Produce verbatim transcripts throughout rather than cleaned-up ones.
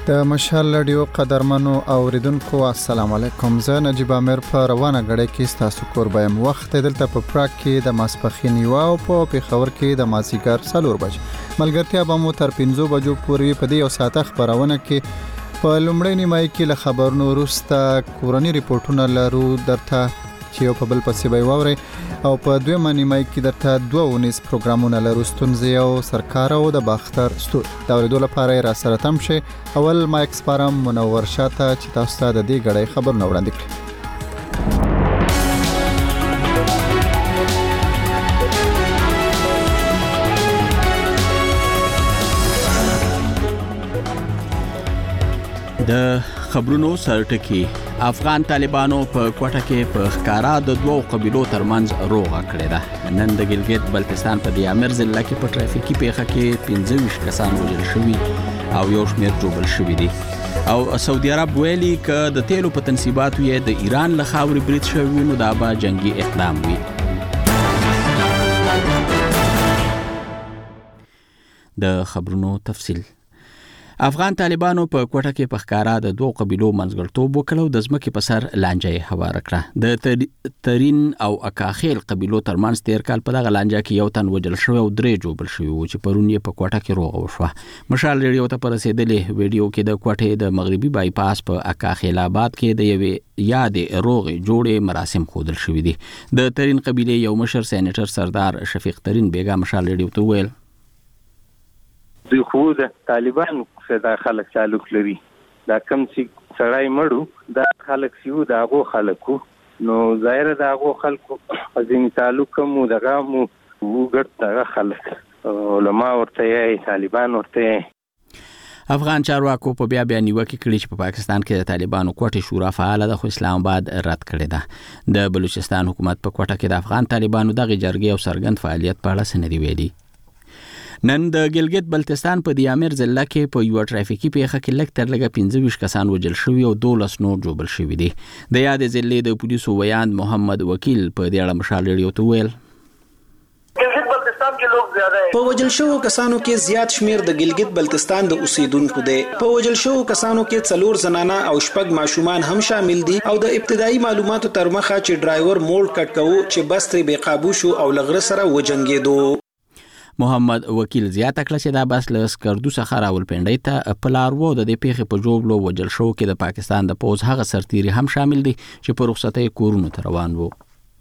د مشال رادیو قدرمنو اوریدونکو السلام علیکم. زه نجیب امیر په روانه غړې کې تاسو کوربایم وخت دلته په پراګ کې د ماسپخین یو او په پیښور کې د مازیګر څلور بج ملګرتیا به مو تر پنځو بجو پورې په دې یو ساعت خبرونه کې په لومړی نیمه کې له خبرونو وروسته کورنی ریپورتونه لرو درته چې یو په بل پسې به ووري او په دویمه نیمه کې درته دوه ونیس پروګرامونه لرو ستونزې او سرکار او د باختر ستور دا ورېدو لپاره را سره تم شي. اول مایک سپارم منور شاته چې تاسو ته د دې غړې خبرونه وړاندې کړم. د خبرونو سرټکی افغان طالبانو په کوټه کې په ښکارا د دوو قبيلو ترمنځ روغه کړې ده. نن د ګلګت بلتستان په دیامر ضلع کې په ټرافیکي پیښه کې پنځه ویشت کسان وژل شوي او یو شمېر ټوبل شوي دي او سعودي عرب ویلي ک د تیلو په تنصیباتو یې د ایران له خاورې برید شوی نو دا به جنگي اقدام وي. د خبرونو تفصیل. افغان طالبانو په کوټه کې په ښکارا د دوه قبيلو منځګړتوب وکړو د ځمکې په سر لانجه هوار کړه. د ترین او اکاخیل قبيلو ترمنځ تیر کال په دغه لانجه کې یو تن وژل شوی او درې جوړل شوی و چې پرون یې په کوټه کې روغه وشوه. مشال ریډیو ته پر رسیدلې ویډیو کې د کوټې د مغربي بایپاس په اکاخیل آباد کې د یوې یادې روغې جوړې مراسم خودل شوی دي. د ترین قبيله یو مشر سېنیټر سردار شفیق ترین بیگا مشال ریډیو ته ویل د خو د طالبان څخه خلک تعلق لري دا کم چې سړای مړو دا خلک سیو دا غو خلکو نو ظاهر دا غو خلکو ځین تعلق مو دغه مو وګړه دغه خلک علماء ورته یې طالبان ورته. افغان چارواکو په بیا بیا نیوکه کړې چې په پاکستان کې د طالبانو کوټه شورا فعال ده خو اسلام آباد رد کړې ده. د بلوچستان حکومت په کوټه کې د افغان طالبانو دغه جرګې او سرګند فعالیت په اړه سندې ویلي. نن د ګلګت بلتستان په دیامر ضلع کې په یو ټرافیکي پیښه کې لږ تر لږه پنځه ویشت کسان وژل شوي او دولس نور جوړل شوي دي. د یادې ضلع د پولیسو ویاند محمد وکیل په دې اړه مشال ریډیو ته ویل ګلګت بلتستان کې لوګ زیاده په وژل شوو کسانو کې زیات شمیر د ګلګت بلتستان د اوسیدونکو دي. په وژل شوو کسانو کې څلور زنانه او شپږ ماشومان هم شامل دي او د ابتدایي معلوماتو تر مخه چې ډرایور موړ کټ کوو چې بس ترې بې قابو شو او لغره سره وجنګېدو. محمد وکیل زیاته کړه چې دا بس له سکردو څخه راول پنډۍ ته په لار وو د دې پیښې په جوړلو وجل شو کې د پاکستان د پوز هغه سرتیري هم شامل دي چې په رخصتۍ کورونو ته روان وو.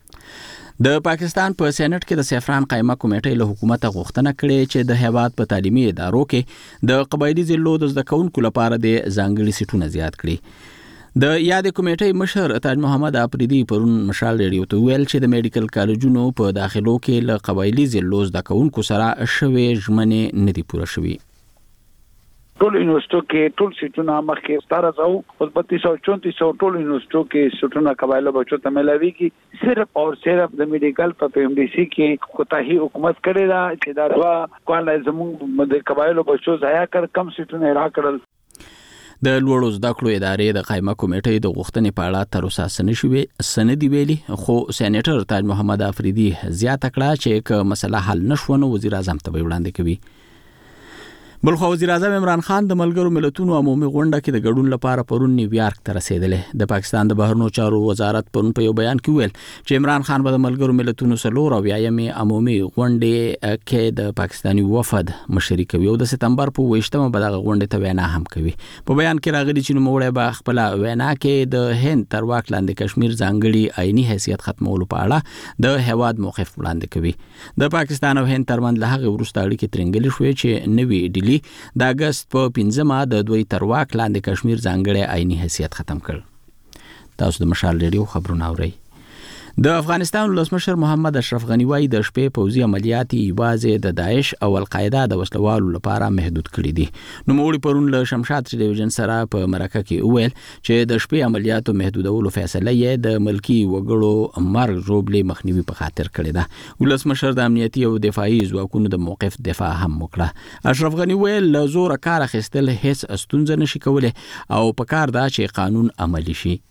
د پاکستان په سېنات کې د سیفران قایمه کمیټې له حکومت غوښتنه کړې چې د هیواد په تعلیمي ادارو کې د قبایلی ضلعو د زده کوونکو لپاره د ځانګړي سیټونه زیات کړي. د یادې کمیټې مشر تاج محمد افریدي پرون مشال ریډیو ته ویل چې د میډیکل کالجونو په داخلو کې له قبایلی ضلعو زده کوونکو سره شوي ژمنې نه دي پوره شوي. ټول یونیورسيټو کې ټول سیټونه مخکې ستاره زو او بتیس او چونتیس ټول یونیورسيټو کې سیټونه قبایلو بچو ته ملوي کی صرف او صرف د میډیکل په پی ایم ډي سي کې کوتاهي حکومت کړی دا چې دا دوا کوله زموږ د قبایلو بچو ضایع کړ کم سیټونه را کړل. د لوړو زده کړو ادارې د قایمه کمیټې د غوښتنې په اړه تر اوسه څه نشوي څه نه دي ویلي خو سېنیټر تاج محمد افریدي زیاته کړه چې که مسله حل نشو نو وزیر اعظم ته وړاندې کوي. بلخو وزیر اعظم عمران خان د ملګرو ملتونو عمومي غونډه کې د ګډون لپاره پرون نیویارک ته رسیدلی. د پاکستان د بهرنیو چارو وزارت پرون په یو بیان کې ویل چې عمران خان به د ملګرو ملتونو څلور او یایمې عمومي غونډې کې د پاکستاني وفد مشري کوي او د سپتمبر په ویشتمه به دغه غونډې ته وینا هم کوي. په بیان کې راغلي چې نوموړی به خپل وینا کې د هند تر واک لاندې کشمیر ځانګړي آئینی حیثیت ختمولو په اړه د هیواد موقف وړاندې کوي. د پاکستان او هند ترمنځ له هغې وروسته اړیکې ترنګلې شوې چې نوې ډیلي د اگست په پنځمه د دوی تر واک لاندې کشمیر ځانګړی آئینی حیثیت ختم کړ. تاسو د مشال ریډیو خبرونه اورئ. د افغانستان ولسمشر محمد اشرف غنی وايي د شپې پوځي عملیات یوازې د داعش او القاعده د وسلوالو لپاره محدود کړي دي. نو موږ پرون له شمشاد ټلویزیون سره په مرکه کې ویل چې د شپې عملیاتو محدودولو فیصله یې د ملکی وګړو مرګ ژوبلې مخنیوي په خاطر کړې ده. ولسمشر د امنیتي او دفاعي ځواکونو د موقف دفاع هم وکړه. اشرف غنی ویل له زور کار اخیستل هیڅ ستونزه نشي کولای او په کار دا چې قانون عملی شي.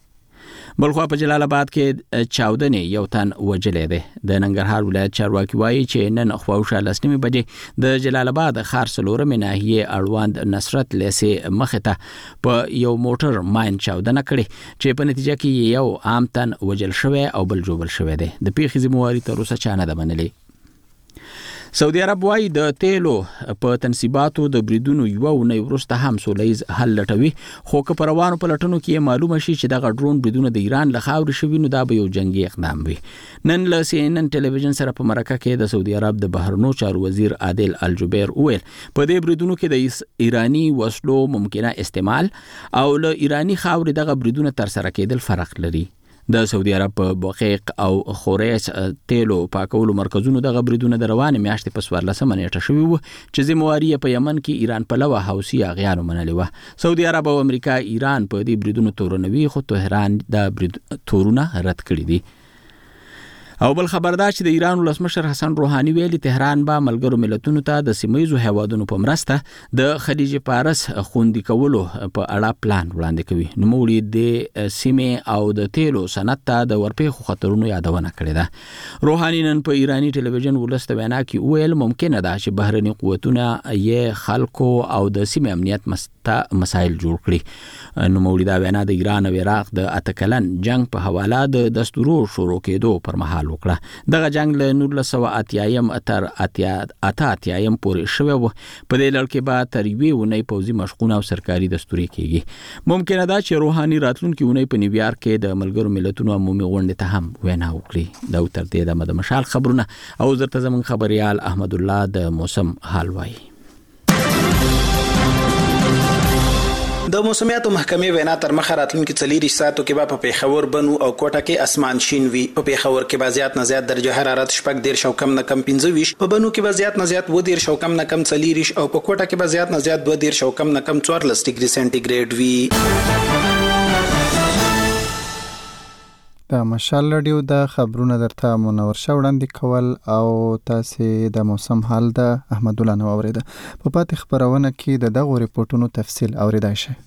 بلخوا په جلال آباد کې چاودنې یو تن وجلې ده. د ننګرهار ولایت چارواکي وایي چې نن خواوشا لسنیمې بجې د جلال آباد ښار څلورمې ناحیې اړوند نصرت لیسې مخې ته په یو موټر ماین چاودنه کړې چې په نتیجه کې یو عام تن وجل شوی او بل جوړل شوی دی. د پیښې ذمہواري تر اوسه چا نه ده منلې. سعودي عرب وايي د تیلو په تنصیباتو د بریدونو یو ونې وروسته هم سولهییز حل لټوي، خو که په روانو پلټنو کې معلومه شي چې دغه ډرون بریدونه د ایران له خاورې شوي نو دا به یو جنگي اقدام وي. نن له سی ان ان ټلویزیون سره په مرکه کې د سعودي عرب د بهرنیو چارو وزیر عادل الجبیر وویل په دې بریدونو کې د ایرانی وسلو ممکنه استعمال او له ایرانی خاورې دغه بریدونه تر سره کېدل فرق لري. د سعودي عرب په بقیق او خوریس تیلو پاکولو مرکزونو د غبريدونه د روانې میاشتې په سوارلسمه نیټه شوی و چې ذمہواري په یمن کې ایران په لوه حوثي اغیانو منلې و. سعودي عرب او امریکا ایران په دې بریدونو تورنوي، خو تهران د برید تورونه رد کړی دي. او بل خبردار چې د ایران ولسمشر حسن روحاني ویلي تهران به ملګرو ملتونو ته د سیمایي هیوادونو په مرسته د خلیج فارس خوندي کولو په اړه پلان وړاندې کوي. نو موږ د سیمې او د تیلو صنعت ته د ورپېښو خطرونو یادونه کړې ده. روحاني نن په ایرانی ټلویزیون ولسته وینا کې ویل ممکنه ده چې بهرني قوتونه یې خلکو او د سیمې امنیت مسایل جوړ کړي. نو موږ دا وینا د ایران او عراق د اتکلن جنگ په حواله د دستورو شروع کېدو پر مهال وکړه. دغه جنگ له نولس سوه اتیایم تر اته اتیایم پورې شوی و. په دې لړ کې به تر یوې اونۍ پوځي مشقونه او سرکاري دستوري کېږي. ممکنه ده چې روحاني راتلونکي اونۍ په نیویارک کې د ملګرو ملتونو عمومي غونډې ته هم وینا وکړي. دا تر دې دمه د مشال خبرونه او زرته زمون خبريال احمد الله د موسم حال وایي. د موسمیاتو محکمې وینا تر مخه راتلونکي څلور ساعتو کې به په پیښور بنو او کوټه کې اسمان شین وي. په پیښور کې به زیات نه زیات درجه حرارت شپږ ډیر شو کم نه کم پنځه ویشت، په بنو کې به زیات نه زیات و ډیر شو کم نه کم څلور او په کوټه کې به زیات نه زیات دوه ډیر شو کم نه کم څوارلس ډیګري سنټیګریډ وي. د مشال رادیو د خبرونه درته منور شو وړاندې کول او تاسو د موسم حال د احمد الله نو اوریده. په پاتې خبرونه کې د دغه ریپورتونو تفصیل اوریدای شي.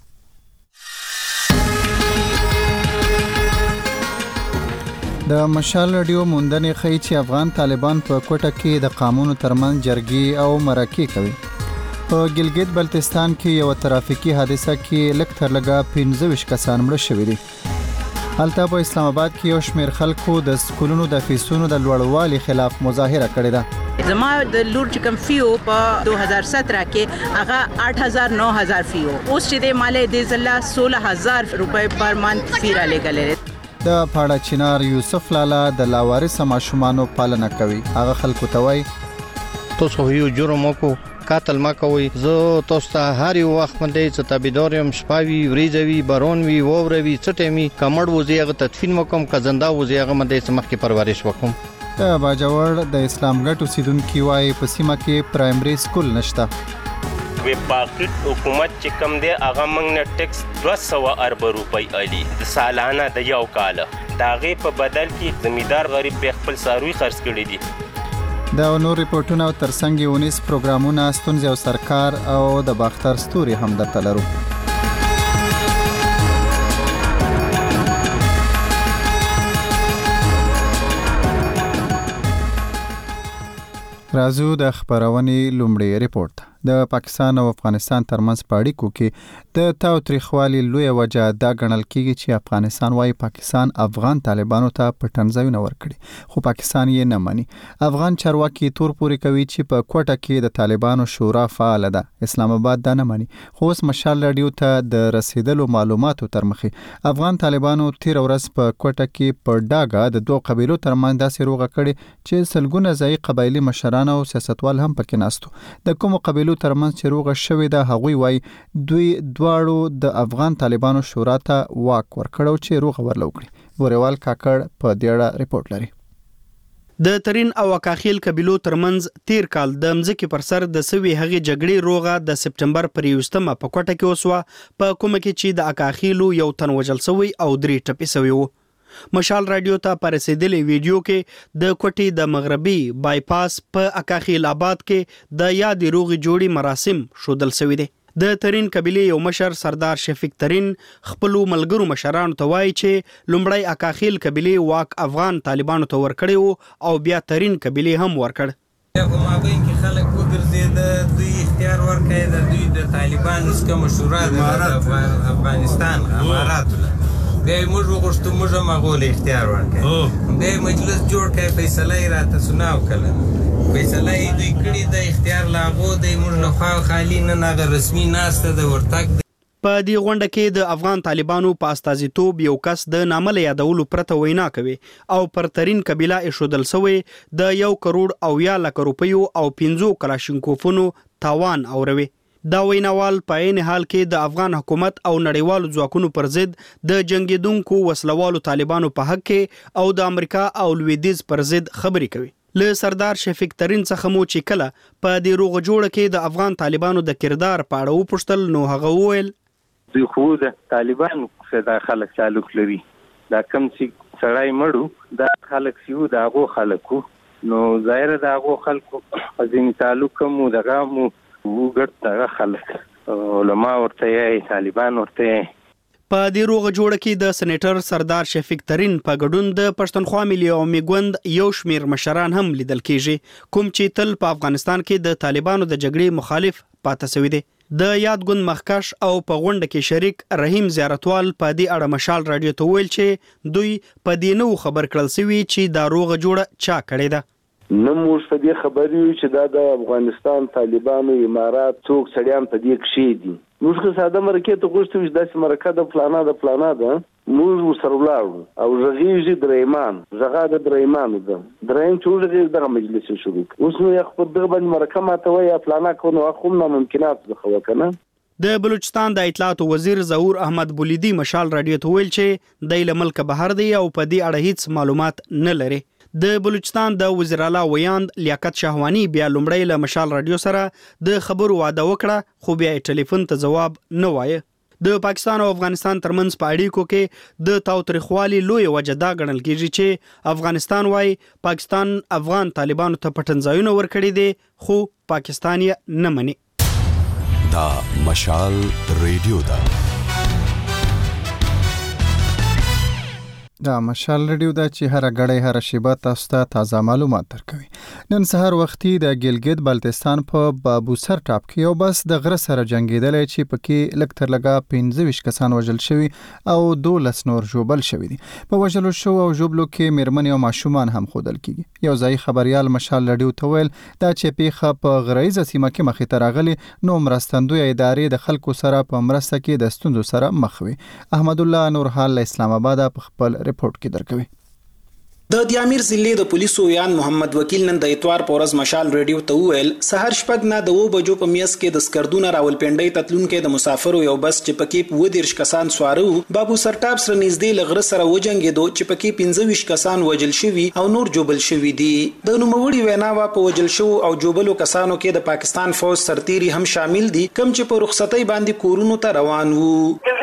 د مشال رادیو موندنې ښیي چې افغان طالبان په کوټه کې د قانونو ترمنځ جرګې او مرکې کوي. په ګلګت بلتستان کې یو ترافیکي حادثه کې لږ تر لږه پنځه ویشت کسان مړه شوي دي. هلته په اسلام آباد کې یو شمېر خلکو د سکولونو د فیسونو د لوړوالي خلاف مظاهره کړې ده. زما د لور چې کوم فیو په دو هزار سترہ کې هغه آٹھ ہزار نو ہزار فیو، اوس چې د مالې د زله سولہ ہزار روپے پر منث فی را لګلې. د پاړه چنار یوسف لالا د لاوارث ماشومانو پالنه کوي. هغه خلکو ته وایي تاسو یو جرم وکړو، قاتل ما کوي، زه تاسو ته هر یو وخت باندې چې تابعدارم، شپاوي وریځوي بارون وی ووروي چټمي کمړ وزیغه تدفین وکم که زنده وزیغه باندې سمخ کې پرورش وکم. د باجوړ د اسلام ګټ اوسیدونکو وايي په سیمه کې پرایمري سکول نشته. وی پاکټ حکومت چې کم دی هغه موږ نه ټیکس دوه سوه ارب روپۍ الی د سالانه د یو کال داغه په بدل کې زمیدار غریب به خپل ساروي خرڅ کړي دي. دا نور ریپورتونه او ترڅنګ یونیس پروګرامونه ستونزې او سرکار او د باختر ستوري هم درته لرو. رازو د خبرونې لومړی ریپورت. د پاکستان او افغانستان ترمنځ په اړیکو کې د تاوتریخوالي لوی وجه دا ګڼل کېږي چې افغانستان وايي پاکستان افغان طالبانو ته پټنځایونه ورکړي، خو پاکستان یې نه مني. افغان چارواکي تور پوري کوي چې په کوټه کې د طالبانو شورا فعال ده. اسلام آباد دا نه مني. خو اوس مشال رادیو ته د رسیدلو معلوماتو تر مخې افغان طالبانو تیر ورځ په کوټه کې په ډاګه د دوه قبیلو ترمنځ داسې روغه کړي چې سلګونه ځای قبایلی مشران او سیاستوال هم پکې ناستو. د کوم قبیلو ترمنځ چې روغه شوې ده هغوی وایي دوی دواړو د افغان طالبانو شورا ته واک ورکړو چې روغه ورلو کړي. بوريوال کاکړ په دې اړه ریپورت لري. د ترین او اکاخیل قبیلو ترمنځ تیر کال د مځکې پر سر د سوي هغې جګړې روغه د سپټمبر پر یوستمه په کوټه کې وسوه، په کومه کې چې د اکاخیلو یو تن وژل شوی او درې ټپي شوی وو. مشال رادیو ته پر رسیدلې ویډیو کې د کوټې د مغربي بایپاس په اکاخیل آباد کې د یاد روغ جوړي مراسم شودل شوی دي. د ترین قبيله یو مشر سردار شفیق ترین خپل ملګرو مشرانو ته وایي چې لومړی اکاخیل قبيله واک افغان طالبانو ته ورکړي او بیا ترین قبيله هم ورکړ. په مابین کې خلک وګرځېد، دوی اختیار ورکړي د دوی د طالبانو څخه مشوره د افغانستان اماراتو بیا موږ وغوښتو موږ هم هغوی اختیار ورکړي، بیا مجلس جوړ کړی، فیصله یې راته سناو کړله، فیصله یې دوی کړې د اختیار له هغو دی موږ له خوا خالي نن هغه رسمي ناسته د ورتګ. په دې غونډه کې د افغان طالبانو په استازیتوب یو کس د نامه له یادولو پرته وینا کوي او پر ترین قبيله ایښودل شوی د یو کروڑ او یا لک روپیو او پنځو کلاشینکوفونو تاوان اوروي. دا ویناوال په عین حال کې د افغان حکومت او نړیوالو ځواکونو پر ضد د جنگیدونکو وسلوالو طالبانو په حق کې او د امریکا او لویدیز پر ضد خبرې کوي. له سردار شفیق ترین څخه مو چې کله په دې روغ جوړه کې د افغان طالبانو د کردار په اړه وپوښتل نو هغه وویل دوی خو د طالبانو څخه خلک تعلق لري، دا کم چې سړی مړو دا خلک سیو د هغو خلکو نو ظاهر د هغو خلکو ځینې تعلق مو دغه مو وګړ دغه خلک علما ورته یې طالبان ورته یې. په دې روغ جوړه کې د سېنیټر سردار شفیق ترین په ګډون د پښتونخوا ملي عوامي ګوند یو شمیر مشران هم لیدل کیږي کوم چې تل په افغانستان کې د طالبانو د جګړې مخالف پاتې شوی دی. د یاد ګوند مخکش او په غونډه کې شریک رحیم زیارتوال په دې اړه مشال رادیو ته ویل چې دوی په دې نو خبر کړل سوي چې دا روغ جوړه چا کړې ده. نو موږ په دې خبرې یو چې دا د افغانستان طالبانو امارات څوک سړیان په دې کې دي. موږ که ساده مرکه ته غوښتو چې داسې مرکه د فلانا د فلانا ده موږ ورسره ولاړو او غږیږي درېمان زغا د درېمان ده درېم چې ورغی دغه مجلس شروع اوس نو یو خپل دغه باندې مرکه ماته وایي فلانا کو نو خو نه ممکنات زخه وکنه. د بلوچستان د اطلاعات وزیر ظهور احمد بولیدی مشال رادیو ته ویل چې د ملک بهر دی او په دې اړه هیڅ معلومات نه لري. د بلوچستان د وزیر اعلی ویاند لیاقت شهوانی بیا لومړی له مشال رادیو سره د خبرو وعده وکړه خو بیا ټلیفون ته جواب نه وایي. د پاکستان او افغانستان ترمنځ په اړیکو کې د تاوتریخوالي لوی وجه دا ګڼل کیږي چې افغانستان وايي پاکستان افغان طالبانو ته پټنځایونه ورکړي دي خو پاکستان یې نه مني. دا مشال رادیو دا دا مشال رادیو دا چې هر غړی هر شیبه تاسو ته تازه معلومات درکوي. نن سهار وختي د ګلګت بلتستان په بابوسر ټاپ کې یو بس د غره سره جنگیدل چې پکې لږ تر لږه پنځه ویشت کسان وژل شوي او دولس نور ژوبل شوي دي. په وژلو شو او ژوبلو کې میرمنې او ماشومان هم ښودل کیږي. یو ځای خبريال مشال رادیو ته ویل دا چې پیښه په غرایزه سیمه کې مخې ته راغلي نو مرستندوی ادارې د خلکو سره په مرسته کې د ستونزو سره مخ وي. احمد الله نورحال اسلام آباد په خپل رپورت کې درکوي. د دیامیر ضلع د پولیسو یان محمد وکیل نن د اتوار پورز مشال رادیو ته ویل سحر شپږ نه د و بجو په میاس کې د سکردونه راولپنډي تتلون کې د مسافرو یو بس چې پکې و دیرش کسان سوارو بابو سرټاپ سره نږدې لغره سره وجنګېدو چې پکې پنځه ویشت کسان وجل شوي او نور جوبل شوي دي. د نوموړي ویناوا په وجل شو او جوبلو کسانو کې د پاکستان فوج سرتيري هم شامل دي کم چې په رخصتۍ باندې کورونو ته روان وو.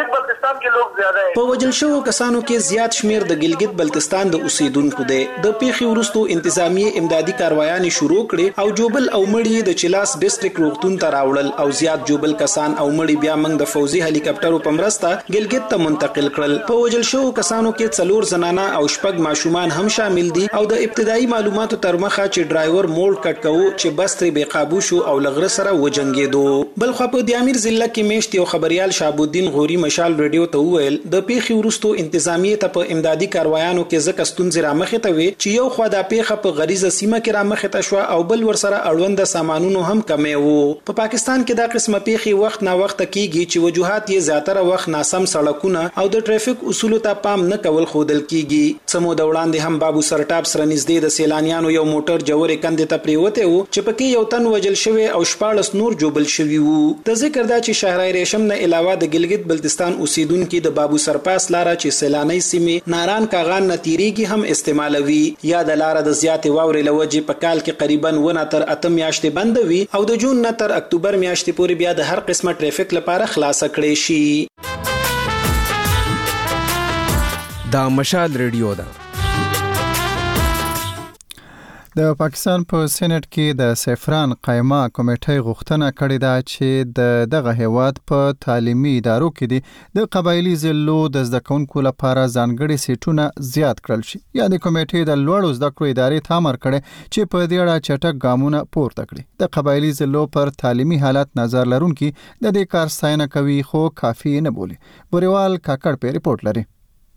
په وجل شو کسانو کې زیات شمیر د ګلګت بلتستان د اوسیدونکو دي. د پیښې وروسته انتظامی امدادي کاروایانې شروع کړې او جوبل او مړی د چلاس ډیسټریکټ روغتون ته راوړل او زیات جوبل کسان او مړی بیا موږ د فوزي هلی کاپټرو په مرسته ګلګت ته منتقل کړل. په وجل شو کسانو کې څلور زنانه او شپږ ماشومان هم شامل دي او د ابتدایي معلوماتو تر مخه چې ډرایور موړ کټ کوو چې بس ترې بې قابو شو او لغره سره وجنګېدو. بل خو په دیامیر ضلع کې میشت یو خبريال شهاب الدین غوري مشال رادیو ته ویل د پیښې وروسته انتظامی ته په امدادي کاروایانو کې ځکه ستونزې رامخې ته وي چې یو خو د پیښه په غریزه سیمه کې رامخې ته شو او بل ورسره اړوند سامانونو هم کمی وو. په پاکستان کې دا قسمه پیښې وخت نا وخت کیږي چې وجوهات یې زیاتره وخت ناسم سړکونه او د ټریفیک اصولو ته پام نه کول خودل کیږي. سمو د وړاندې هم بابو سرټاپ سره نږدې د سیلانیانو یو موټر جوړې کندې ته پریوته وو چې پکې یو تن وجل شوی او شپاړس نور جوبل شوی وو. د ذکر دا چې شهرای ریشم نه علاوه د ګلګت بلتستان اوسیدونکو د بابو سرپاس لاره چې سیلانی سیمه ناران کاغان نتیریږي هم استعمالوي یا د لاره د زیاتې واورې لوجې په کال کې قریبا ونه تر اته میاشتې بند وي او د جون نه تر اکتوبر میاشتې پورې بیا د هر قسمه ټریفیک لپاره خلاص کړي شي. دا مشال رادیو ده. د پاکستان په سېنات کې د سفران قایمه کمیټې غوښتنه کړې ده چې د دغه هیواد په تعلیمي ادارو کې د قبایلی ضلعو د زده کوونکو لپاره ځانګړي سیټونه زیات کړل شي. یا د کمیټې د لوړو زده کړو ادارې ته امر کړی چې په دې اړه چټک ګامونه پورته کړي. د قبایلی ضلعو پر تعلیمي حالت نظر لرونکي د دې کار ستاینه کوي خو کافي نه بولي. بوریوال کاکړ په ریپورت لري.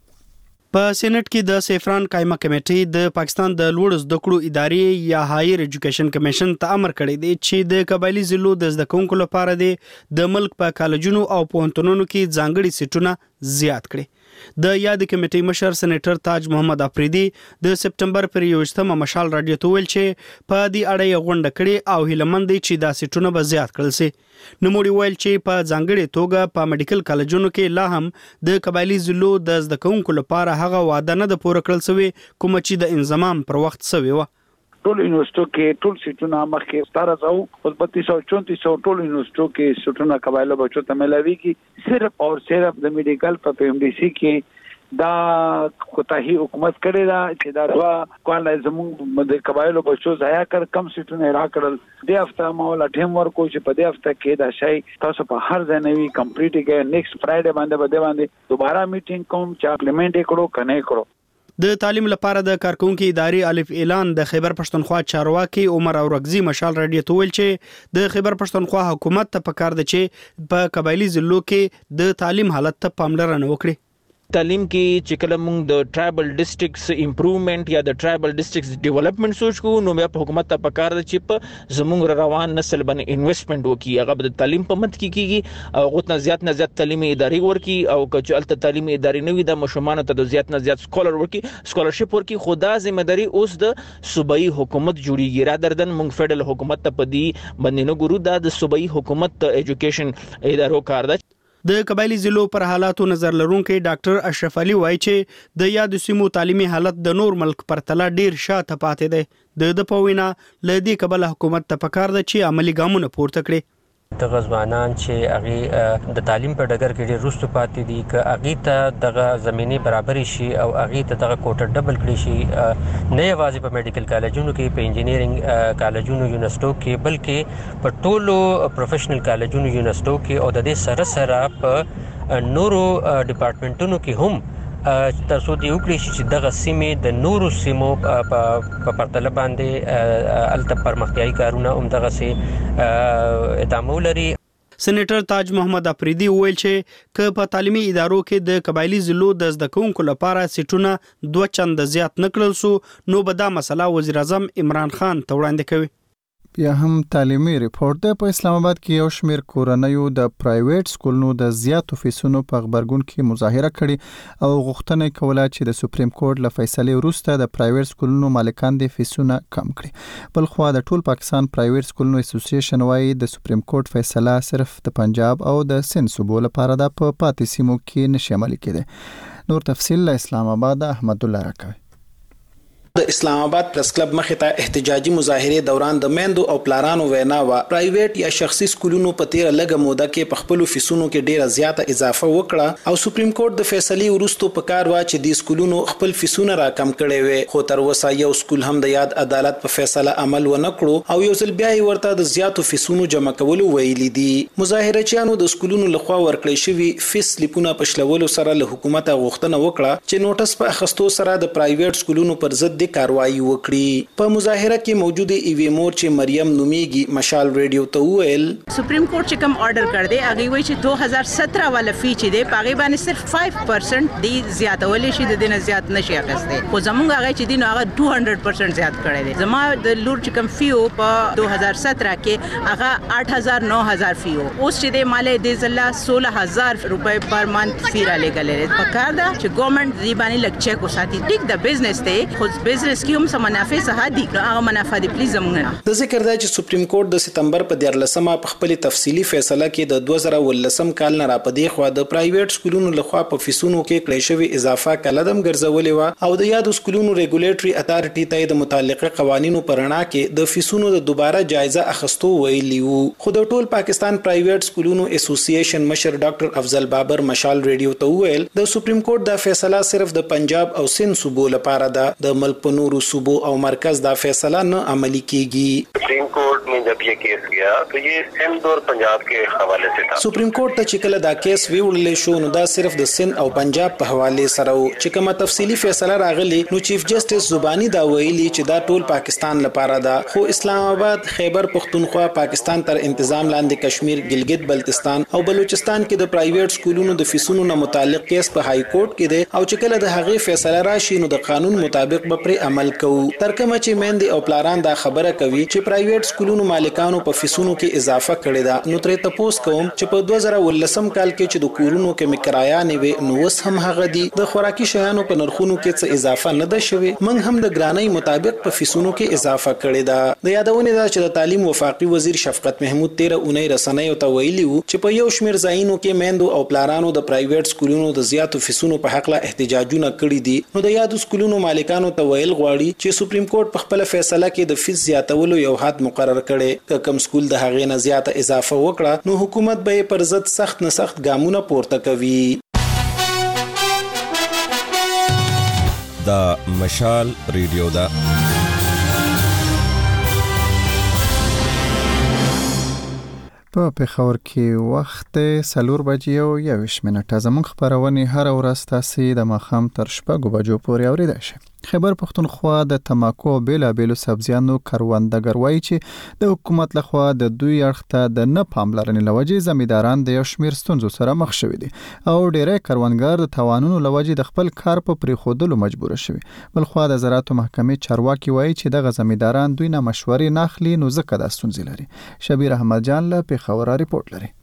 په سېنات کې د سفران قایمه کمیټې د پاکستان د لوړ زده کړو ادارې یا هایر ایجوکیشن کمیشن ته امر کړی دی چې د قبایلی ضلعو د زده کوونکو لپاره د ملک په کالجونو او پوهنتونونو کې ځانګړي سیټونه زیات کړي. د یاد کمیټې مشر سېنیټر تاج محمد افریدي د سپټمبر پر یوویشتمه مشال راډیو ته ویل چې په دې اړه یې غونډه کړې او هیلمند دي چې دا سیټونه به زیات کړل شي. نوموړي ویل چې په ځانګړي توګه په میډیکل کالجونو کې لا هم د قبایلی ضلعو د زده کوونکو لپاره هغه وعده نه ده پوره کړل شوې کوم چې د انضمام پر وخت شوې وه. ټول یونیورسيټو کې ټول سیټونه مخکې ستاره زو او بتیس سو چونتیس سو ټول یونیورسيټو کې سیټونه قبایلو بچو ته ملاوي کی صرف اور صرف د میډیکل په پی ایم ډي سي کې دا کوتاهي حکومت کړی دا چې دا دوا کولای زموږ د قبایلو بچو ځای کړ کم سیټونه را کړل. د هفته مولا ټیم ورکو چې په دې هفته کې دا شی تاسو په هر ځای نوي کمپلیټ کې نیکسټ فرایډے باندې باندې باندې دوباره میټینګ کوم چې اپلیمنټ کړو کنه کړو. د تعلیم لپاره د کارکونکو ادارې الف اعلان د خیبر پښتونخوا چارواکي عمر اورغزي مشال راډیو ته ویل چې د خیبر پښتونخوا حکومت ته پکار دی چې په قبایلی ضلعو کې د تعلیم حالت ته پاملرنه وکړي. تعلیم کې چې کله موږ د ټرایبل ډیسټریکټس امپروومنت یا د ټرایبل ډیسټریکټس ډیولپمنٹ سوچ کو نو بیا په حکومت ته پکار دی چې په زموږ روان نسل باندې انویسټمنټ وکړي. هغه د تعلیم په مت کې کیږي او غوښتنه زیات نه زیات تعلیمي ادارې ورکي او کچالت تعلیمي ادارې نوي د مشمانو ته د زیات نه زیات سکولر ورکي سکولرشپ ورکي. خدا ذمہداري اوس د صوبایي حکومت جوړیږي را دردن موږ فدرال حکومت ته پدی باندې نه ګورو دا د صوبایي حکومت ایجوکیشن ادارو کار ده. د قبایلی ضلعو پر حالاتو نظر لرونکي ډاکټر اشرف علي وایي چې د یاد سیمو تعلیمي حالت د نور ملک پرتله ډیر شاته پاتې دی. د د پوینا لدی قبل حکومت ته پکار دی چې عملی ګامونه پورته کړي. د غزوانان چې هغه د تعلیم په ډګر کې ډېر وروسته پاتې دي که هغه ته دغه زمینی برابرې شي او هغه ته دغه کوټه ډبل کړي شي نه یوازې په میډیکل کالجونو کې په انجینیرینګ کالجونو یونیورسيټو کې بلکې په ټولو پروفیشنل کالجونو یونیورسيټو کې او د دې سره سره په نورو ډپارټمنټونو کې هم تاسو دې وکړئ چې دغه سیمې د نورو سیمو په پرتله باندې الته پرمختیايي کارونه هم دغه سي ادامه لري. سېنیټر تاج محمد افریدي ویل چې ک په تعلیمي ادارو کې د قبایلی ضلعو د زده کوونکو لپاره سیټونه دوه چنده زیات نکړل سو نو به دا مسله وزیر اعظم عمران خان ته وړاندې کوي. بیا هم تعلیمي ریپورت ده. په اسلام آباد کې یو شمیر کورنیو د پرایویټ سکولونو د زیاتو فیسونو په خبرګون کې مظاهره کړې او غوښتنه کوله چې د سپریم کورټ له فیصلې وروسته د پرایویټ سکولونو مالکان د فیسونه کم کړي. بل خو د ټول پاکستان پرایویټ سکولونو اسوسییشن وايي د سپریم کورټ فیصله صرف د پنجاب او د سند صوبو لپاره ده په پاتې سیمو کې نشي عملي کېده. نور تفصیل له اسلام آباد احمد الله راکوي. د اسلام آباد پریس کلب مخې ته احتجاجي مظاهره دوران د میندو او پلارانو وینا وا پرایویټ یا شخصي سکولونو په تیر لګه موده کې په خپل فیسونو کې ډیره زیاته اضافه وکړه او سپریم کورټ د فیصلې وروسته په کار وا چې د سکولونو خپل فیسونه راکم کړي وي خو تر اوسه یو سکول هم د یاد عدالت په فیصله عمل ونه کړو او یو ځل بیا ورته د زیاتو فیسونو جمع کولو ویلي دي. مظاهرچیانو د سکولونو لخوا ورکړی شوی فیس لیپونه په شلولو سره له حکومت غوښتنه وکړه چې نوټس په اخستو سره د پرایویټ سکولونو پر ضد د کاروایی وکړي. په مظاهره کې موجوده ایوی مور چې مریم نومیږي مشال ریډیو ته ویل سپریم کورټ چې کوم آرډر کړ دی هغه وایي چې دو هزار سترہ والا فی چې دی پاغي باندې صرف پنځه پرسنټ دی زیاتولې شي د دینه زیات نشي اخسته خو زمونږ هغه چې دی نو هغه دوه سوه پرسنټ زیات کړی دی. زما د لور چې کوم فی او په دو هزار سترہ کې هغه آٹھ ہزار نو ہزار فی او اوس چې دی مال دی زلا سولہ ہزار روپے پر منث فی را لګلې په کار دا چې ګورنمنت دی باندې لک چیک وساتي. ټیک د بزنس ته خو بزنس کې هم سم منافع سه دي هغه منافع دي پلیز زموږ. د ذکر دی چې سپریم کورټ د سپتمبر په دیارلسمه په خپل تفصیلی فیصله کې د دوه زره ولسم کال نه را پدې خو د پرایویټ سکولونو لخوا په فیسونو کې کړی شوی اضافه کلدم ګرځولې و او د یاد سکولونو ریګولیټری اتارټي ته د متعلقه قوانینو پرنا کې د فیسونو د دوباره جایزه اخستو ویلی وو. خو د ټول پاکستان پرایویټ سکولونو اسوسییشن مشر ډاکټر افضل بابر مشال ریډیو ته ویل د سپریم کورټ دا فیصله صرف د پنجاب او سند صوبو لپاره ده د ملک په نورو صوبو او مرکز دا فیصله نه عملی کیږي. سپریم کورٹ میں جب یہ کیس گیا تو یہ سندھ اور پنجاب کے حوالے سے تھا. سپریم کورٹ ته چې کله دا کیس ویوړل شو نو دا صرف د سند او پنجاب په حواله سره و. چې کومه تفصیلی فیصله راغلی نو چیف جسټس زبانی دا ویلي چې دا ټول پاکستان لپاره ده، خو اسلام آباد، خیبر پختونخوا، پاکستان تر انتظام لاندې کشمیر، ګلګت بلتستان او بلوچستان کې د پرایویټ سکولونو د فیسونو نه متعلق کیس په های کورټ کې دی او چې کله د هغې فیصله راشي نو د قانون مطابق به پر عمل کوو. تر کومه چې میندې او پلاران دا خبره کوي چې پرایویټ سکولونو مالکانو په فیسونو کې اضافه کړې ده، نو ترې تاسو کوم چې په دوه زره ولسم کال کې چې د کورونو کې مکرایا نیوي نو وس هم هغه دي د خوراکي شیانو په نرخونو کې څه اضافه نه ده شوی، موږ هم د ګرانۍ مطابق په فیسونو کې اضافه کړې ده. د یادونه ده چې د تعلیم وفاقي وزیر شفقت محمود تیره اونۍ رسنیو ته ویلي وو چې په یو شمېر ځایونو کې میندو او پلارانو د پرایویټ سکولونو د زیاتو فیسونو په حق لا احتجاجونه کړي دي. نو د یادو سکولونو مالکانو ته ویل غواړي چې سپریم کورټ په خپل فیصله کې د فیس زیاتولو یو حد مقرر کړي، که کوم سکول د هغې نه زیاته اضافه وکړه نو حکومت به پر ضد سخت نه سخت ګامونه پورته کوي. دا مشال ریډیو دا په پېښور کې وخت څلور بجې او یوویشت منټه. زموږ خپرونې هره ورځ تاسې د ماښام تر شپږو بجو پورې اورېدای شئ. خیبر پختونخوا د تماکو او بیلابیلو سبزیانو کروندګر وایي چې د حکومت لخوا د دوی اړخ ته د نه پاملرنې له وجې زمینداران د یو شمېر ستونزو سره مخ شوي دي او ډېری کروندګر د توانونو له وجې د خپل کار په پرېښودلو مجبوره شوي. بلخوا د زراعتو محکمې چارواکي وایي چې دغه زمینداران دوی نه مشورې نه اخلي نو ځکه دا ستونزې لري. شبیر احمد جان له پېښوره ریپورټ لري.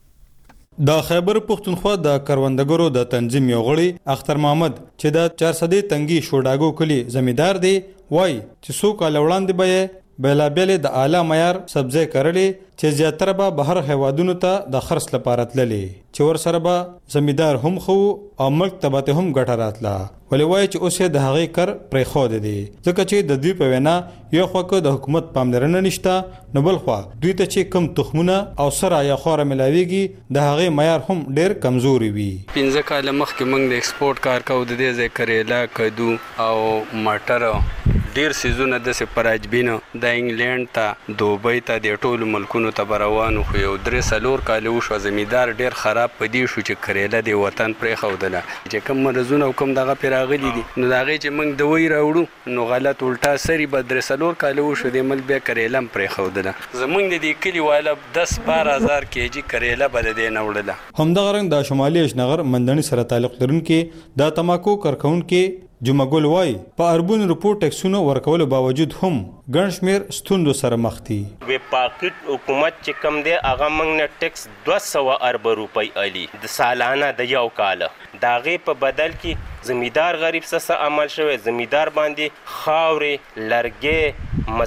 د خیبر پختونخوا د کروندګرو د تنظیم یو غړي اختر محمد چې د چار سدې تنګي شوډاګو کلی زمیندار دی وای چې څو کال وړاندې به بلابلې د اعلی معیار سبزی کرلې چې زیاتره به بهر هیوادونو ته د خرڅ لپاره تللې چې ور سره به زمیندار هم خو او ملک ته به هم ګټه راتله، ولې وای چې اوس د هغې کر پرې خو دی ځکه چې د دوی په وینا یو خو د حکومت پاملرنه نشته نو بل خو دوی ته چې کم تخمونه او سره یا خوره ملاویږي د هغې معیار هم ډیر کمزوري وي. پنځه کاله مخکې موږ د ایکسپورټ کار کوو د دې ځای کریلا، کدو او مټر ډیر سیزونه داسې پراجبینو د انګلینډ ته دوبۍ ته د ټولو ملکونو ته روانو خو یو درې څلور کاله وشو زمیندار ډیر خراب په دې شو چې کریلا د وطن پرېښودله چې کوم مرضونه او کوم دغه پرې راغلي دي نو د هغې چې موږ دوی راوړو نو غلط الټا سري به درې څلور کاله وشو د ملک بیا کریلا هم پرېښودله. زموږ د دې کلي والا دس باره هزار کیجي کریلا به د دې نه وړله. همدغه رنګ د شمالي اشنغر منځني سره تعلق لرونکي د تماکو کارکونکي جمعګل وای په اربون رپورټ ټیکسونو ورکولو باوجود هم ګڼ شمېر ستوندو سره مخ دي. وی پاکټ حکومت چې کم دی هغه موږ نه ټیکس دوه سوه اربه روپۍ الي د سالانه د یو کاله د هغې په بدل کې زمیندار غریب څه عمل شوی، زمیندار باندې خاورې، لرګې،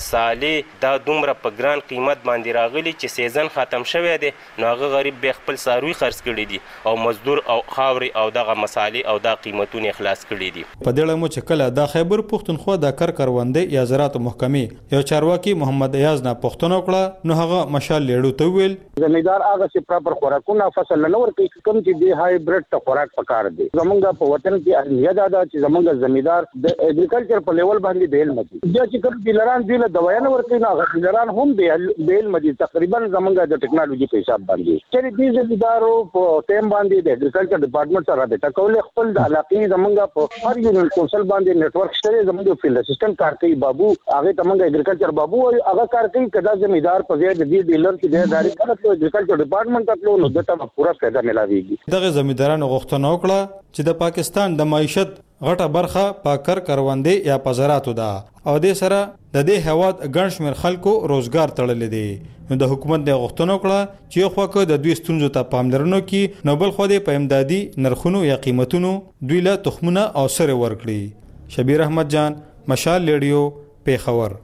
مسالې دا دومره په ګران قیمت باندې راغلي چې سیزن ختم شوی دی نو هغه غریب بیا خپل څاروي خرڅ کړي دي او مزدور او خاورې او دغه مسالې او دا قیمتونه خلاص کړي دي. په دې اړه مو چې کله د خیبر پختونخوا د کار کروندې یا زراعت محکمې یو چارواکي محمد ایاز نه پوښتنه وکړه نو هغه مشال لیړو ته ویل زمیندار هغه چې پراپر خوراکونه فصل نه ورکوي کوم چې دی هایبریډ ته خوراک پکار دی. زمونږ په وطن کې اهمیت دا چې زمونږ زمیندار د اګریکلچر په لیول باندې بیل مدي بیا چې کوم ډیلران دی له دوايانه ورکوي نو هغه ډیلران هم بیل مدي تقریبا زمونږ د ټکنالوژي په حساب باندې چې دې زمیندارو په ټیم باندې د اګریکلچر ډپارټمنټ سره د ټکول خپل د علاقې زمونږ په هر یو کونسل باندې نیټورک شته زمونږ فیلډ اسسټنټ کار کوي بابو هغه تمنګ اګریکلچر بابو هغه کار کوي کدا زمیندار په ځای د دې ډیلر کې د ادارې کړه اګریکلچر ډپارټمنټ ته نو دته پورا فایده ملاويږي. دغه زمیندارانو غوښتنه وکړه چې د پاکستان د معیشت غټه برخه په کار کروندې یا په زراعتو ده او د سره د دې هواد ګڼ شمېر خلکو روزګار تړلې دي نو د حکومت د غوښتنه وکړه چې یو خوا د دوی ستونزو ته پاملرنه وکړي نو بل خوا د په امدادي نرخونو یا قیمتونو دوی له تخمونه او سره ورکړي. شبیر احمد جان، مشال ریډیو، پېښور.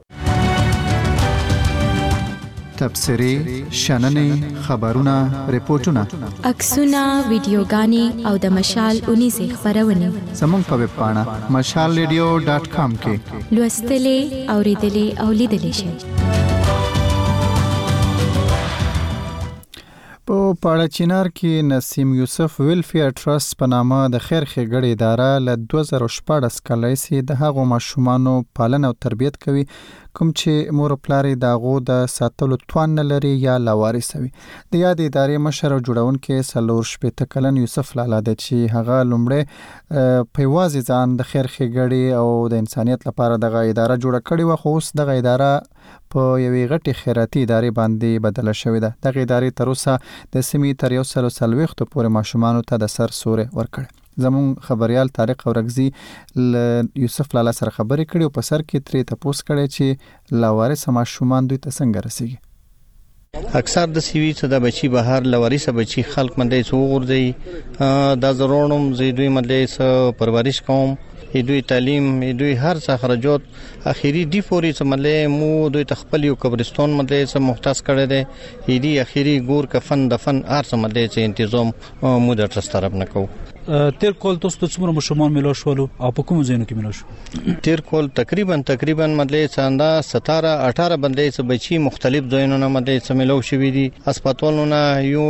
تبصری، شننې، خبرونه، ریپورتونه، عکسونه، ویډیوګانې او د مشال اونیزه خبرونه زموږ په ویب پاڼه مشال ریډیو ډاټ کام کې لوستلې، اوریدلې او لیدلې شئ. په پاړه چینار کې نسیم یوسف ویلفیر ټرست په نامه د خیر ښېګړې اداره له دوه زره شپاړس کال راهیسې د هغو ماشومانو پالنه او تربیت کوي کوم چې مور او پلار یې د هغو د ساتلو توان نه لري یا لاوارث وي. د یادې ادارې مشر او جوړونکی څلور شپېته کلن یوسف لالا دی چې هغه لومړی په یوازې ځان د خیر ښېګړې او د انسانیت لپاره دغه اداره جوړه کړې وه، خو اوس دغه اداره په یوې غټې خیراتي ادارې باندې بدله شوې ده. دغه ادارې تر اوسه د سیمې تر یو سل څلوېښتو پورې ماشومانو ته د سر سوری ورکړی. زمون خبريال طارق اورګزي ل یوسف لالا سره خبرې کړې او په سر کې ترې تپوس کړي چې لاوارث ماشومان دوی ته څنګه رسیږي. اکثر د سیوی څخه د بچي بهر لوارث بچي خلق منډي سو غورځي دا زرونم زی دوی منډي س پرورش کوم دوی تعلیم دوی هر څه خرجات اخیری دی فوري سمله مو دوی تخپل یو قبرستون مده سم مختص کړی دی دی اخیری ګور کفن دفن هر څه مده چې تنظیم مو د ترس طرف نه کو. تیر کول تاسو ته څومره مشمول ملو شولو او په کوم ځایونو کې ملو شو؟ تیر کول تقریبا تقریبا مده څنګه ستاره اٹھارہ بندې څه بچي مختلف ځایونو نه مده څه ملو شوې دي، هسپتالونو یو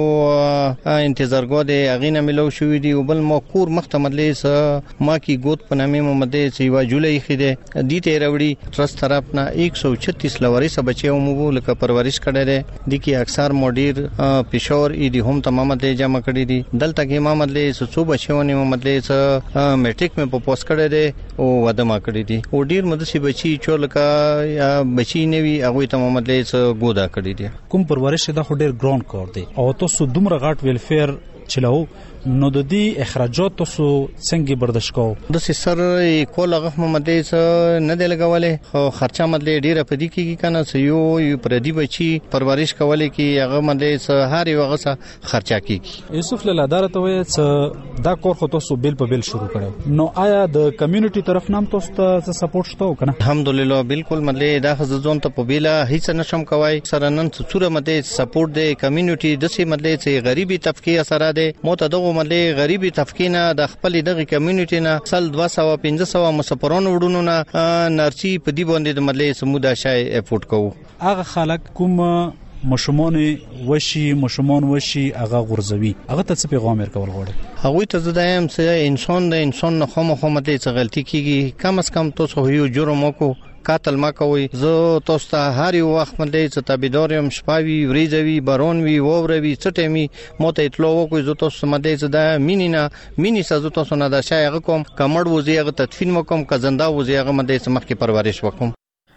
انتظارګو دی اغینه ملو شوې دي او بل مقور مختمدلې څه ما کی ګوت په نامه مده څه وا جولای خېده دي ته راوړي ترس طرف نه ایک سو چھتیس لوارث بچي مو لکه پرورش کړي دي دي کی اکثر مودیر پېښور ای دي هم تمامه ته جمع کړي دي دلته کې ما مدلې څه صوبه شونه مدلې څه میټریک مې په پوسټ کړي دي او وده ما کړی دي او ډیر مدسي بچي چولکا یا بچي نوي هغه ته مدلې څه ګودا کړی دي. کوم پرورش دا خو ډیر ګراوند کار دی او تاسو دومره غاټ ویلفیر چلو نو د دې اخراجات تاسو څنګه برداشت کوو؟ د سر کول هغه مدې څه نه دی لګولې خو خرچه مدلې ډیره پدې کېږي کنه سې یو یو پردي بچي پرورش کولې کې هغه مدې څه هر یو هغه خرچه کېږي. یوسف لالا اداره ته وایي چې دا کور خو تاسو بیل په بیل شروع کړو نو آیا د کمیونټي طرف نام تاسو ته سپورټ شته کنه؟ الحمدلله بالکل مدلې دا خزون ته په بیل هیڅ نشم کوي سره نن څوره مدې سپورټ دی کمیونټي د سي مدلې چې غریبي طبقه سره دی مو ته دغه ملي غریبي تفکینه د خپل دغه کمیونټي نه سل دوه سوه پنځه سوه مسافرانو وډونو نه نارچی په دی باندې د ملي سمودا شای افورت کوو. هغه خلک کوم مشمون وشي مشمون وشي هغه غرزوي هغه ته څه پیغام ورکول غواړي؟ هغه ته زدایم چې انسان د انسان نه خامخا مته څه غلطي کیږي کم از کم تاسو یو جرم وکړو قاتل ما کوي زه تاسو ته هر یو وخت باندې چې تابعدارم شپاوي وریځوي بارون وی ووروي چټمي موته اطلاع وکړي زه تاسو باندې چې دا مینینا مینی سازو تاسو نه دا شای هغه کوم کمړ وزي هغه تدفین وکم که زنده وزي هغه باندې سمخ کې پرورش وکم.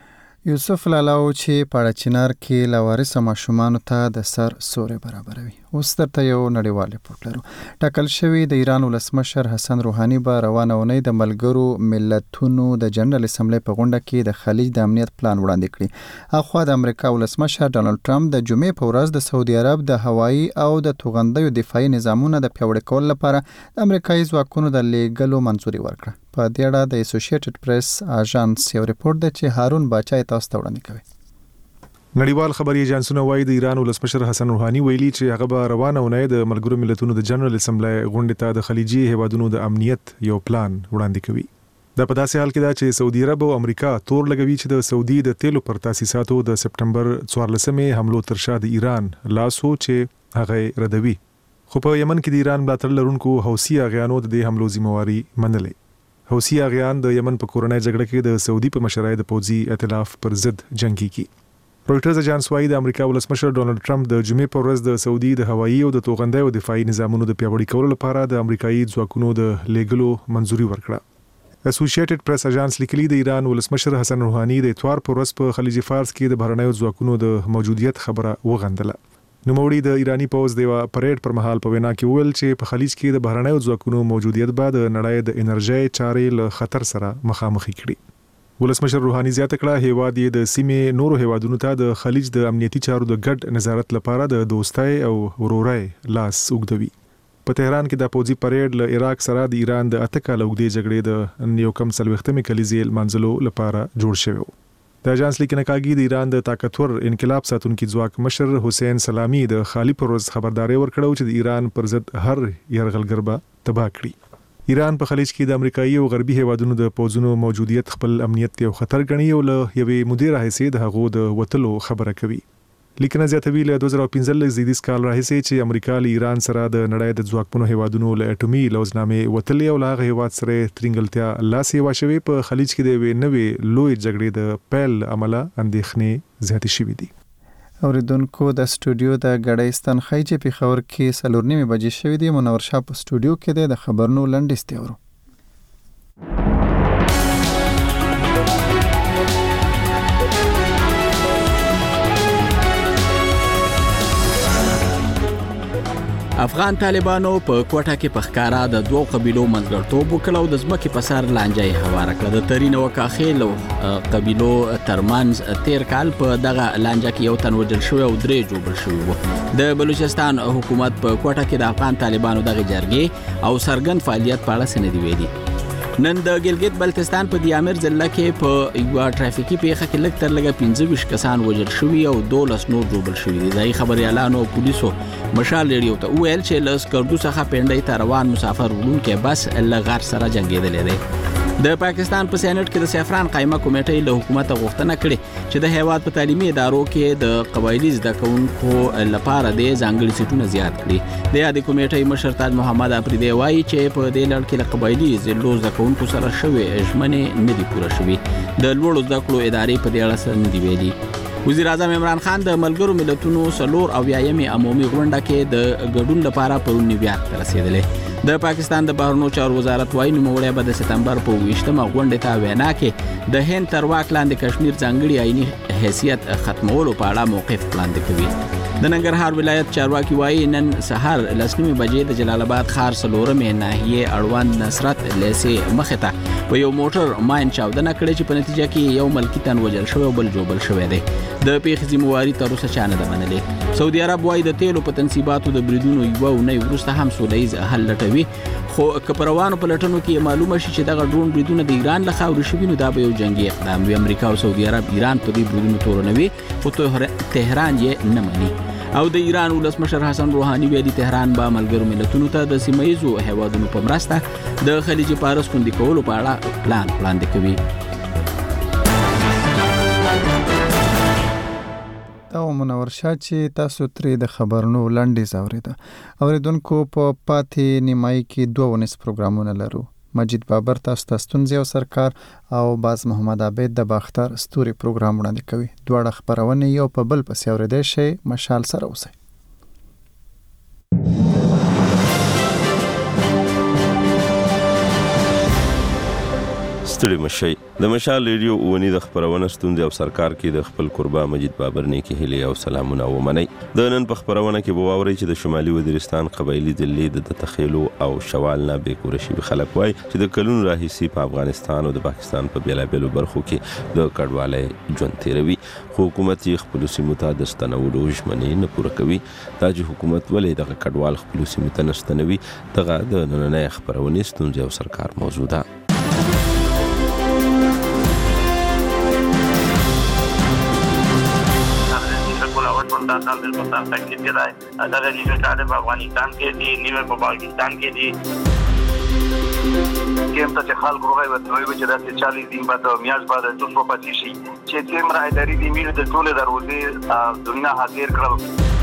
یوسف لالاو چې پاړه چینار کې لاوارث ماشومان ته د سر سوري برابروي. اوس درته یو نړیوال ریپورت لرو. ټاکل شوی د ایران ولسمشر حسن روحاني به روانه ونې د ملګرو ملتونو د جنرال اسمبلی په غونډه کې د خلیج د امنیت پلان وړاندې کړي. اخوا د امریکا ولسمشر ډانلډ ټرمپ د جمعې په ورځ د سعودي عرب د هوایي او د توغندیو دفاعي نظامونو د پیاوړي کولو لپاره د امریکایي ځواکونو د لیږلو منځوري ورکړه. په دې اړه د اسوسییټډ پریس اژانس یو ریپورت دی چې هارون باچا تاسو ته وړاندې کوي. نړیوال خبري ایجنسونه وايي د ایران ولسمشر حسن روحاني ویلي چې هغه به روانه ونې د ملګرو ملتونو د جنرال اسمبلی غونډې ته د خلیجي هیوادونو د امنیت یو پلان وړاندې کوي. دا په داسې حال کې ده چې سعودي عرب او امریکا تور لګوي چې د سعودي د تیلو پر تاسیساتو د سپټمبر څوارلسمې حملو تر شا د ایران لاس هو چې هغه ردوي. خو په یمن کې د ایران ملاتړ لرونکو حوثي اغیانو د دې حملو ذمہواری منلې. حوثي اغیان د یمن په کورنۍ جګړه کې د سعودي په مشرۍ د پوځي ائتلاف پر ضد جنگي کی. رويټرز اژانس وايي د امریکا ولسمشر ډونالد ټرمپ د جمعې په ورځ د سعودي د هوایي او د توغندیو دفاعي نظامونو د پیاوړي کولو لپاره د امریکایي ځواکونو د لیږلو منځوري ورکړه. اسوسییټډ پریس اژانس لیکلي د ایران ولسمشر حسن روحاني د اتوار په ورځ په خلیج فارس کې د بهرنیو ځواکونو د موجودیت خبره وغندله. نوموړي د ایرانی پوز دیوا پریډ پر مهال په وینا کې ویل چې په خلیج کې د بهرنیو ځواکونو موجودیت بعد نړۍ د انرژي چارې له خطر سره مخامخ کړي. ولسمشر روحاني زیاته کړه هیواد یې د سیمې نورو هیوادونو ته د خلیج د امنیتي چارو د ګډ نظارت لپاره د دوستۍ او ورورۍ لاس اوږدوي. په تهران کې د پوځي پریډ له عراق سره د ایران د اته کال اوږدې جګړې د نیو کم څلوېښتمې کلیزې لمانځلو لپاره جوړ شوی. د اژانس لیکنه کاږي د ایران د طاقتور انقلاب ساتونکو ځواک مشر حسین سلامی د خالی پروز خبرداري ورکړو چې د ایران پر ضد هر يرغلګر به تباہ کړي. ایران په خلیج کې د امریکایي او غربي هیوادونو د پوځونو موجودیت خپل امنیت یو خطر ګڼي او له یوې مدیر حیثیت د هغو د وټلو خبره کوي. لیکنه زیاتوي له دوه زره پنځه زیدیس کال راهیسې چې امریکا له ایران سره د نړۍ د ځواکمنو هیوادونو له اټومي لوزنامې وتلې او له هیواد سره ترنګلتیا لاسي واشوي په خلیج کې د نوې لوی جګړې د پیل عمله اندېښنې زیاتې شوې دي. اوریدونکو د سټوډیو د غړېستان خایجه په خبر کې سلور نیمه بجې شوې دي. منور شاه په سټوډیو کې د خبرونو لنډیسته ورو. افغان طالبانو په کوټه کې په ښکارا د دوو قبيلو منځګړتوب وکړ او د ځمکې په سر لانجه هواره کړه. د ترین او کاخیل قبيلو ترمنځ تیر کال په دغه لانجه کې یو تن وژل شو او درې جوړ شوی وو. د بلوچستان حکومت په کوټه کې د افغان طالبانو دغه جرګې او سرګن فعالیت په اړه سندې ویلي. نن د ګلګت بلتستان په دیامر ضلع کې په یو ټرافیکي پیښه کې لږ تر لږه پنځه ویشت کسان وژل شوي او دولس نور ژوبل شوي دي. ځایي خبریالانو او پولیسو مشال ریډیو ته وویل چې له سکردو څخه پنډۍ ته روان مسافر وړونکی بس له غر سره جنګېدلی دی. د پاکستان په سینټ کې د سیفران قایمه کمیټې له حکومت غوښتنه کړې چې د هیواد په تعلیمي ادارو کې د قبایلي زده کوونکو لپاره د ځانګړي سیټونه زیات کړي. د یادې کمیټې مشر تاج محمد افریدی وایي چې په دې لړ کې له قبایلي ضلعو زده کوونکو سره شوې ژمنې نه دي پوره شوي. د لوړو زده کړو ادارې په دې اړه څه نه دي ویلي. وزیر اعظم عمران خان د ملګرو ملتونو څلور اویایمې عمومي غونډه کې د ګډون لپاره پرون نیویارک ته رسېدلی. د پاکستان د بهرنیو چارو وزارت وايي نوموړی به د سپتمبر په اوویشتمه غونډې ته وینا کې د هند تر واک لاندې کشمیر ځانګړي آئیني حیثیت ختمولو په اړه موقف وړاندې کوي. د ننګرهار ولایت چارواکي وايي نن سهار لس نیمې بجې د جلال آباد ښار څلورمې ناحیې اړوند نصرت لیسې مخې ته په یو موټر ماین چاودنه کړې چې په نتیجه کې یو ملکي تن وژل شوی او بل ژوبل شوی دی. د پیښې ذمہواري تر اوسه چا نه ده منلې. سعودي عرب وايي د تیلو په تنصیباتو د بریدونو یوه اونۍ وروسته هم سوله ییز حل لټوي. خو که په روانو پلټنو کې معلومه شي چې دغه ډرون بریدونه د ایران له خاورې شوي نو دا به یو جنګي اقدام وي. امریکا او سعودي عرب ایران په دې بریدونو تورنوي خو تهران یې نه مني. او د ایران ولسمشر حسن روحاني ویلي تهران به ملګرو ملتونو ته د سیمه ییزو هیوادونو په مرسته د خلیج فارس خوندي کولو په اړه پلان وړاندې کوي. دا منور شاه چې تاسو ترې د خبرونو لنډیز اوریده. اوریدونکو په پاتې نیمایي کې دوه ونیس پروګرامونه لرو. مجید بابر تاسو ته ستونزې او سرکار او باز محمد عابد د باختر ستوري پروګرام وړاندې کوي. دواړه خبرونه یو په بل پسې اوریدای شي. مشال سره اوسئ. ستړي مشي د مشال ریډیو اونی د خبرونه ستونزې او سرکار کې د خپل قربا مجید بابر نه کې هلي او سلامونه ومني. د نن په خبرونه کې بواوري چې د شمالي وزیرستان قبایلی ضلع د تخیلو او شوال نه به کورشي خلک وای چې د کلون راهیسي په افغانستان او د پاکستان په بیلابېلو برخو کې د کډواله ژوند تیروي. حکومت یې خپل سیمو ته د ستنولو ژمنې نه پوره کوي. دا چې حکومت ولې د کډوال خپل سیمو ته نستنوي دغه د نننۍ خبرونه ستونزې او سرکار موضوع ده. دا کال د پاکستان کې دی دا د نیمه کال په افغانستان کې دی نیمه په پاکستان کې دی کوم څه خلک روغې وځوي چې د چالي دین په میاش باندې د څو پاتې شي چې تیم را اداري دی میر د ټول دروازې دنیا حاضر کړل.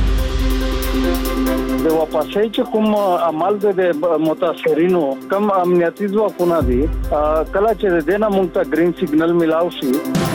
د واپسې چې کوم عمل د متاثرینو کم امنیتي ځواکونه دي کله چې دینه مونږ ته گرین سیګنل ملاو شي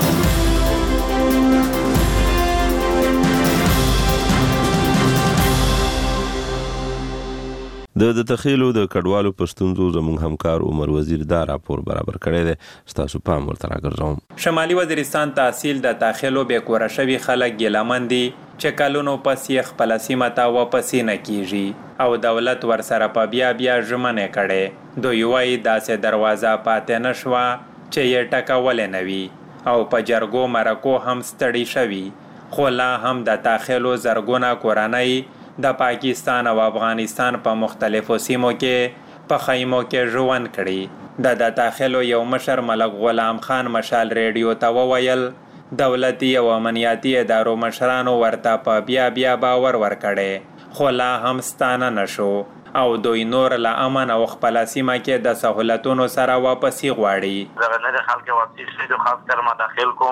د د تخیلو د کډوالو پښتونزو زموږ همکار عمر وزیر دا راپور برابر کړی دی. ستاسو پام ورته راګرځوم. شمالي وزیرستان تحصیل د تخیلو به کور شوی خلک ګیلمن دي چې کلونو پس یې خپل سیمه ته واپس نه کیږي او دولت ورسره په بیا بیا ژمنه کړي. دوی وايي داسې دروازه پاتې نشوه چې یې ټکول نه وي او په جرګو مرکو هم ستړي شوي. خو لا هم د تخیلو زرګونه کورنۍ د پاکستان او افغانستان په مختلفو سیمو کې په خیمو کې ژوند کړي. د د داخلو یو مشر ملک غلام خان مشال ریډیو ته وویل دولتي او امنیتي ادارو مشرانو ورته په بیا بیا باور ورکړي خو لا هم ستانه نشو او دوی نور له امن او خپل سیمه کې د سہولتونو سره واپسی غواړي. زه نه خلک واپسی شي د خاص کر ما داخل کوم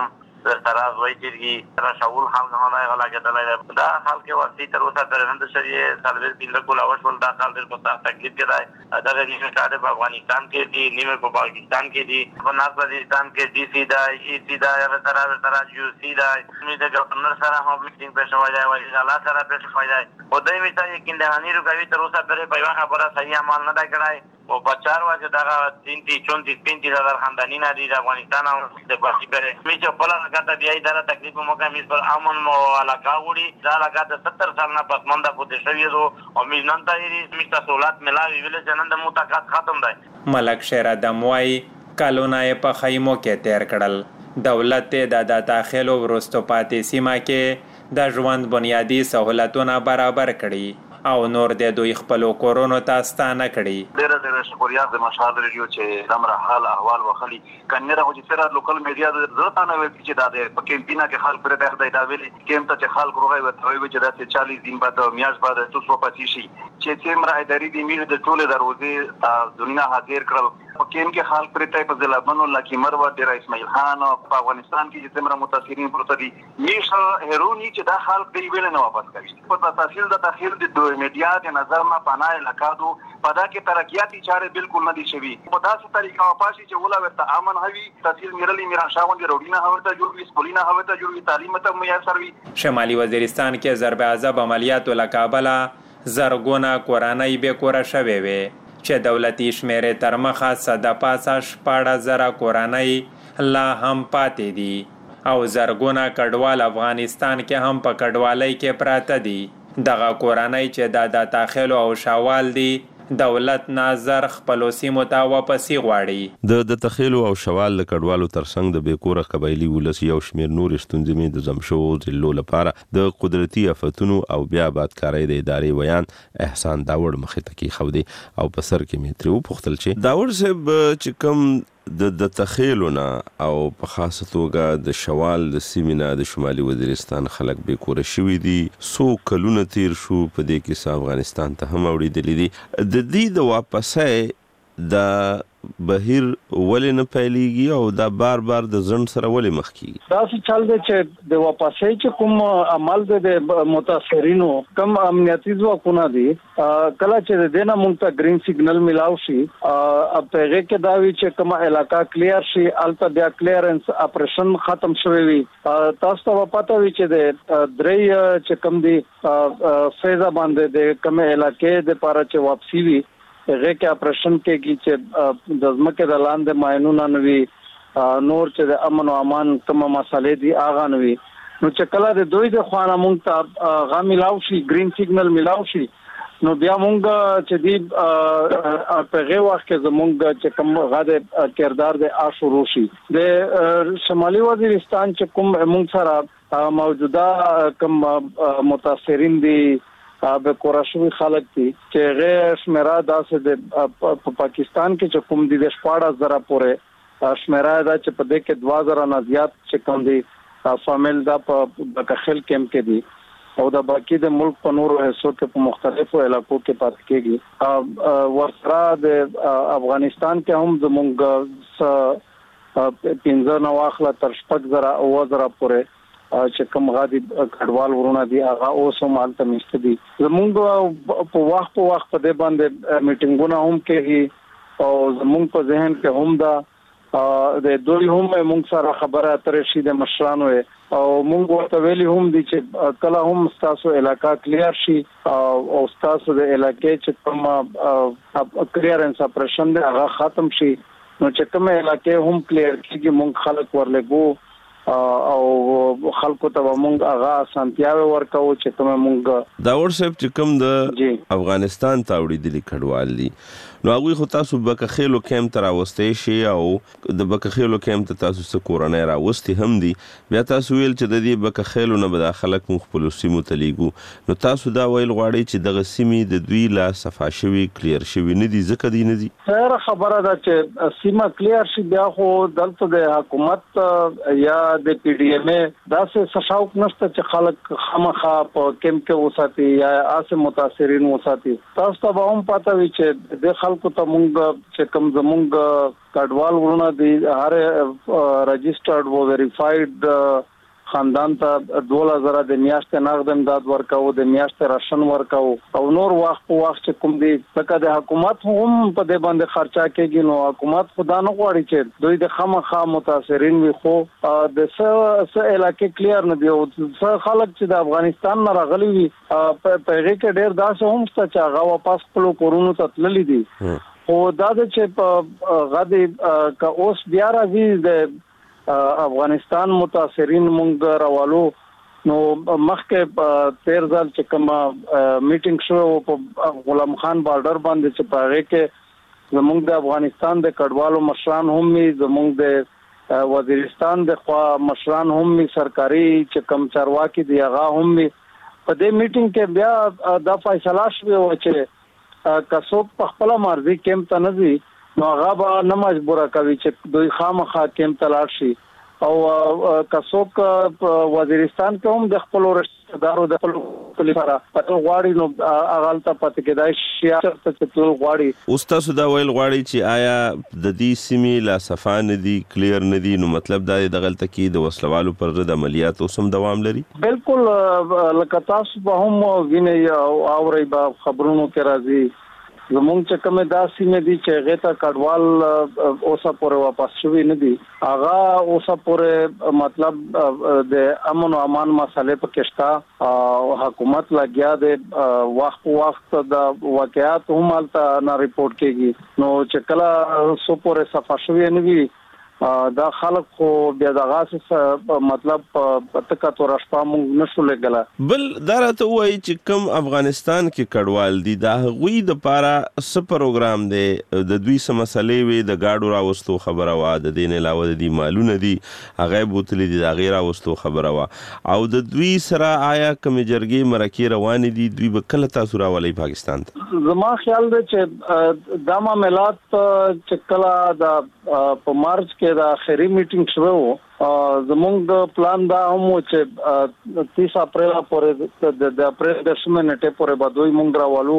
تراز وای چې را شاول حال نه نه غلا کېدل دا حال کې واسي تر اوسه درنده شریه سرویس بل کول اوسول دا حال ډېر په تکلیف کې راځي دا د ریښه په افغانستان کې دي نیمه په پاکستان کې دي په افغانستان کې دي سي دا ای سي دا تراز تراز یو سي دا می د ګورنر سره هم میټینګ په شوای دی وایي الله سره په شوای دی او دای می ته یقین ده هني روغوي تر اوسه پرې په یوه خبره صحیح عمل نه دا کړای او بچار واجه دا تین تی چونتی پینتی هزار خاندانی نه دي د افغانستان او د باقي پرې می چې په لاره کاته بیا دا تکلیف موقع می پر امن مو علاقه وړي دا علاقه د ستر سال نه پس منده پوتې شوی دو او می نن ته می تاسولات ملاوي ویل چې نن د متقاعد ختم دی ملک شیر دموای کالونه په خیمو کې تیر کړل دولت د داخلو ورستو پاتې سیمه کې د ژوند بنیادی سہولتونه برابر کړي او نور د دوی خپل کورونو ته ستانه کړي ډېر ډېر شکریا د مشال ریډیو چې دمر حال احوال وخلی کنه راو چې سره لوکل میډیا د ضرورت نه وي چې دا د پکېمپینا کې خلک پر ته دا ویلي کېم ته چې خلک روغي وته وي چې دا چالیس دین بعد میاش بعد څو څو پاتې شي چې تیمره اداري د میل د ټوله دروازې دنیا حاضر کړل پکېم کې خلک پر ته په ځلابونو لکه مروا ډیر اسماعیل خان او په افغانستان کې چې تیمره متاثرین پروت دي میشه هرونی چې دا خلک دی ویل نه واپس کوي په تفصیل د تاخير د دوه میډیا د نظر نه پناه لکادو پدا کې ترقیاتی چاره بالکل نه دي شوی په داسې طریقه واپاسي چې ولا ورته امن هوي تحصیل میرلی میرا شاوند روډینا هوته جوړوي سپولینا هوته جوړوي تعلیم ته میسر وي شمالي وزیرستان کې ضرب عذاب عملیات لکابلا زرګونه کورانای به کور شوي وي چې دولتي شمیرې تر مخه صد پاسه شپاړه زره کورانای لا هم پاتې دي او زرګونه کډوال افغانستان کې هم په کډوالۍ کې پراته دي دغه کورانای چې د داخلو او شوال دي دولت نظر خپل سیمو ته واپسی غواړي د د تخیلو او شوال له کډوالو ترڅنګ د بیکوره قبایلی ولسی او شمیر نور ستونزې د زمشو ضلعو لپاره د قدرتي آفتونو او بیا آبادکارۍ د ادارې ویان احسان داوړ مخې ته کې خو دی او په سر کې مې ترې وپوښتل چې داوړ صاحب چې کوم د د تخیلونه او په خاصه توګه د شوال د سیمینه د شمالي وزیرستان خلک به کور شوي دي سو کلونه تیر شو په دې کې افغانستان ته هم اوریدلې دي د دې د واپسې د بهیر ولې نه پیلېږي او دا بار بار د ځن سره ولې مخ کیږي دا څه چل دی چې د واپسې چې کوم عمل د متاثرینو کم امنیتي ځواکونه دي کله چې د دینه مونږ ته گرین سیګنل ملاو شي اب ته کې دا وی چې کوم علاقہ کلیر شي الته بیا کلیرنس اپریشن ختم شوی وي تاسو ته پته وی چې د درې چې کوم دي فیضا باندې د کوم علاقې د پاره چې واپسی وي هغه کې اپریشن کې چې د ځمکې د لاندې ماینونه نوي نور چې د امن او امان کوم مسالې دي اغه نوي نو چې کله د دوی د خوانه مونږ ته غا ملاو شي گرین سیګنل ملاو شي نو بیا مونږ چې دی په غو وخت کې زمونږ چې کوم غاده کردار د اشورو شي د شمالي وزیرستان چې کوم مونږ سره موجوده کوم متاثرین دي به کوراشوي خلک دي چې غیر شمیرا داسې د پاکستان کې چې کوم دي د شپاړه زره پورې شمیرا دا چې په دې کې دوه زره نه زیات چې کوم دي شامل دا په بکخل کېم کې دي او د باقي د ملک په نورو حصو کې په مختلفو علاقو کې پات کېږي ورسره د افغانستان کې هم زموږ پنځه نو اخلا تر شپږ زره او زره پورې چې کوم غادي کډوال ورونه دي هغه اوس هم حالت مست دي زمونږ په وخت په وخت په دې باندې میټینګونه هم کوي او زمونږ په ذهن کې هم دا د دوی هم موږ سره خبره اترې شي د مشرانو او موږ ورته ویلي هم دي چې کله هم تاسو علاقہ کلیر شي او تاسو د علاقې چې کوم کلیرنس اپریشن دی هغه ختم شي نو چې کوم علاقې هم کلیر کیږي موږ خلک ورلګو او خلکو ته مونږ هغه سنتیاوي ورکو چې کوم مونږ دا ورسپ چې کوم د افغانستان ته وړي د کډوال دي نو هغه خو تاسو بکخېلو کېم تر واستې شي او د بکخېلو کېم ته تاسو څه کورنۍ راوستي هم دي بیا تاسو ویل چې د دې بکخېلو نه به خلک مخبل سیمو تلیګو نو تاسو دا ویل غواړئ چې دغه سیمې د دوی لا صفا شوي کلیر شوي نه دي ځکه دي نه دي خیر خبره ده چې سیمه کلیر شي بیا خو دلته د حکومت یا د پی ډی ایم ای دا داسې سشاوک نشته چې خلک خامخا په کیمپ کې وساتي یا اسه متاثرین وساتي. تاسو ته به هم پته وي چې د خلکو ته مونږ چې کوم زمونږ کډوال ورونه دي هر رجسټرډ و ویریفاید خاندان ته دوله زره د میاشتې نقد امداد ورکاو، د میاشتې راشن ورکاو او نور وخت په وخت چې کوم دي لکه د حکومت هم په دې باندې خرچا کېږي. نو حکومت خدا نه غواړي چې دوی د خامخا متاثرین وي، خو د څه څه علاقې کلیر نه دی او څه خلک چې د افغانستان نه راغلي وي په هغه کې ډېر داسې هم شته چې هغه واپس خپل کورونو ته تللي دي. خو دا چې په غدي که اوس بیا راځي د افغانستان متاثرین مونږ راوالو نو مخکې تیر ځل چې کوم میټینګ شو په غلام خان بارډر باندې چې په هغه کې زمونږ د افغانستان د کډوالو مشران هم می، زمونږ د وزیرستان د خوا مشران هم می، سرکاري چې کوم چارواکي دی هغه هم می. په دې میټینګ کې بیا دا فیصله شوه چې کڅوک په خپل مرزي کېم ته نه ځي نو هغه به نه مجبوره کوي چې دوی خامخا کېم ته لاړ شي. او کڅوک وزیرستان کې هم د خپل رشتہ دارو د خپل لپاره پټ غواړي نو هغه ته پاتې کېدای شي چې ټول غواړي. اوس تاسو دا ویل غواړي چې آیا د دې سیمې لا صفان دي کلیر نه دي، نو مطلب دا د غلطه کې د وسلوالو پر ضد عملیات اوسم دوام لري؟ بالکل لکه تاسو به هم وینئ او اورئ به خبرونو کې راځي زمونږ چې کومه داسې مې دي چې هغه ته کډوال اوسه پورې واپس شوي نه دي. هغه اوسه پورې مطلب د امن او امان مسالې پکې شته او حکومت لګیا دی وخت وخت د واقعیات هم الته نه ریپورت کېږي. نو چې کله سو پورې صفه شوي نه وي دا خلک خو بیا دغه څه مطلب پتکه تور شپه مونږ نشو لګلا. بل دا راته وایي چې کوم افغانستان کې کډوال دي دا غوي د پاره څه پروګرام دی، د دوی څه مسلې وي، د گاډو راوستو خبره وا، د دین علاوه د دې مالونه دي هغه بوتلې دي د غیر راوستو خبره وا، او د دوی سره آیا کوم جرګې مرکې روان دي دوی به کله تاسو راولي پاکستان ته؟ زما خیال دی چې دا معاملات چې کله د په مارچ کې دا اخري میټینګ شوه زمونږ پلان دا هم چې تیس اپریل پورې د اپریل د شمه نټه پورې به دوی مونږ راوالو.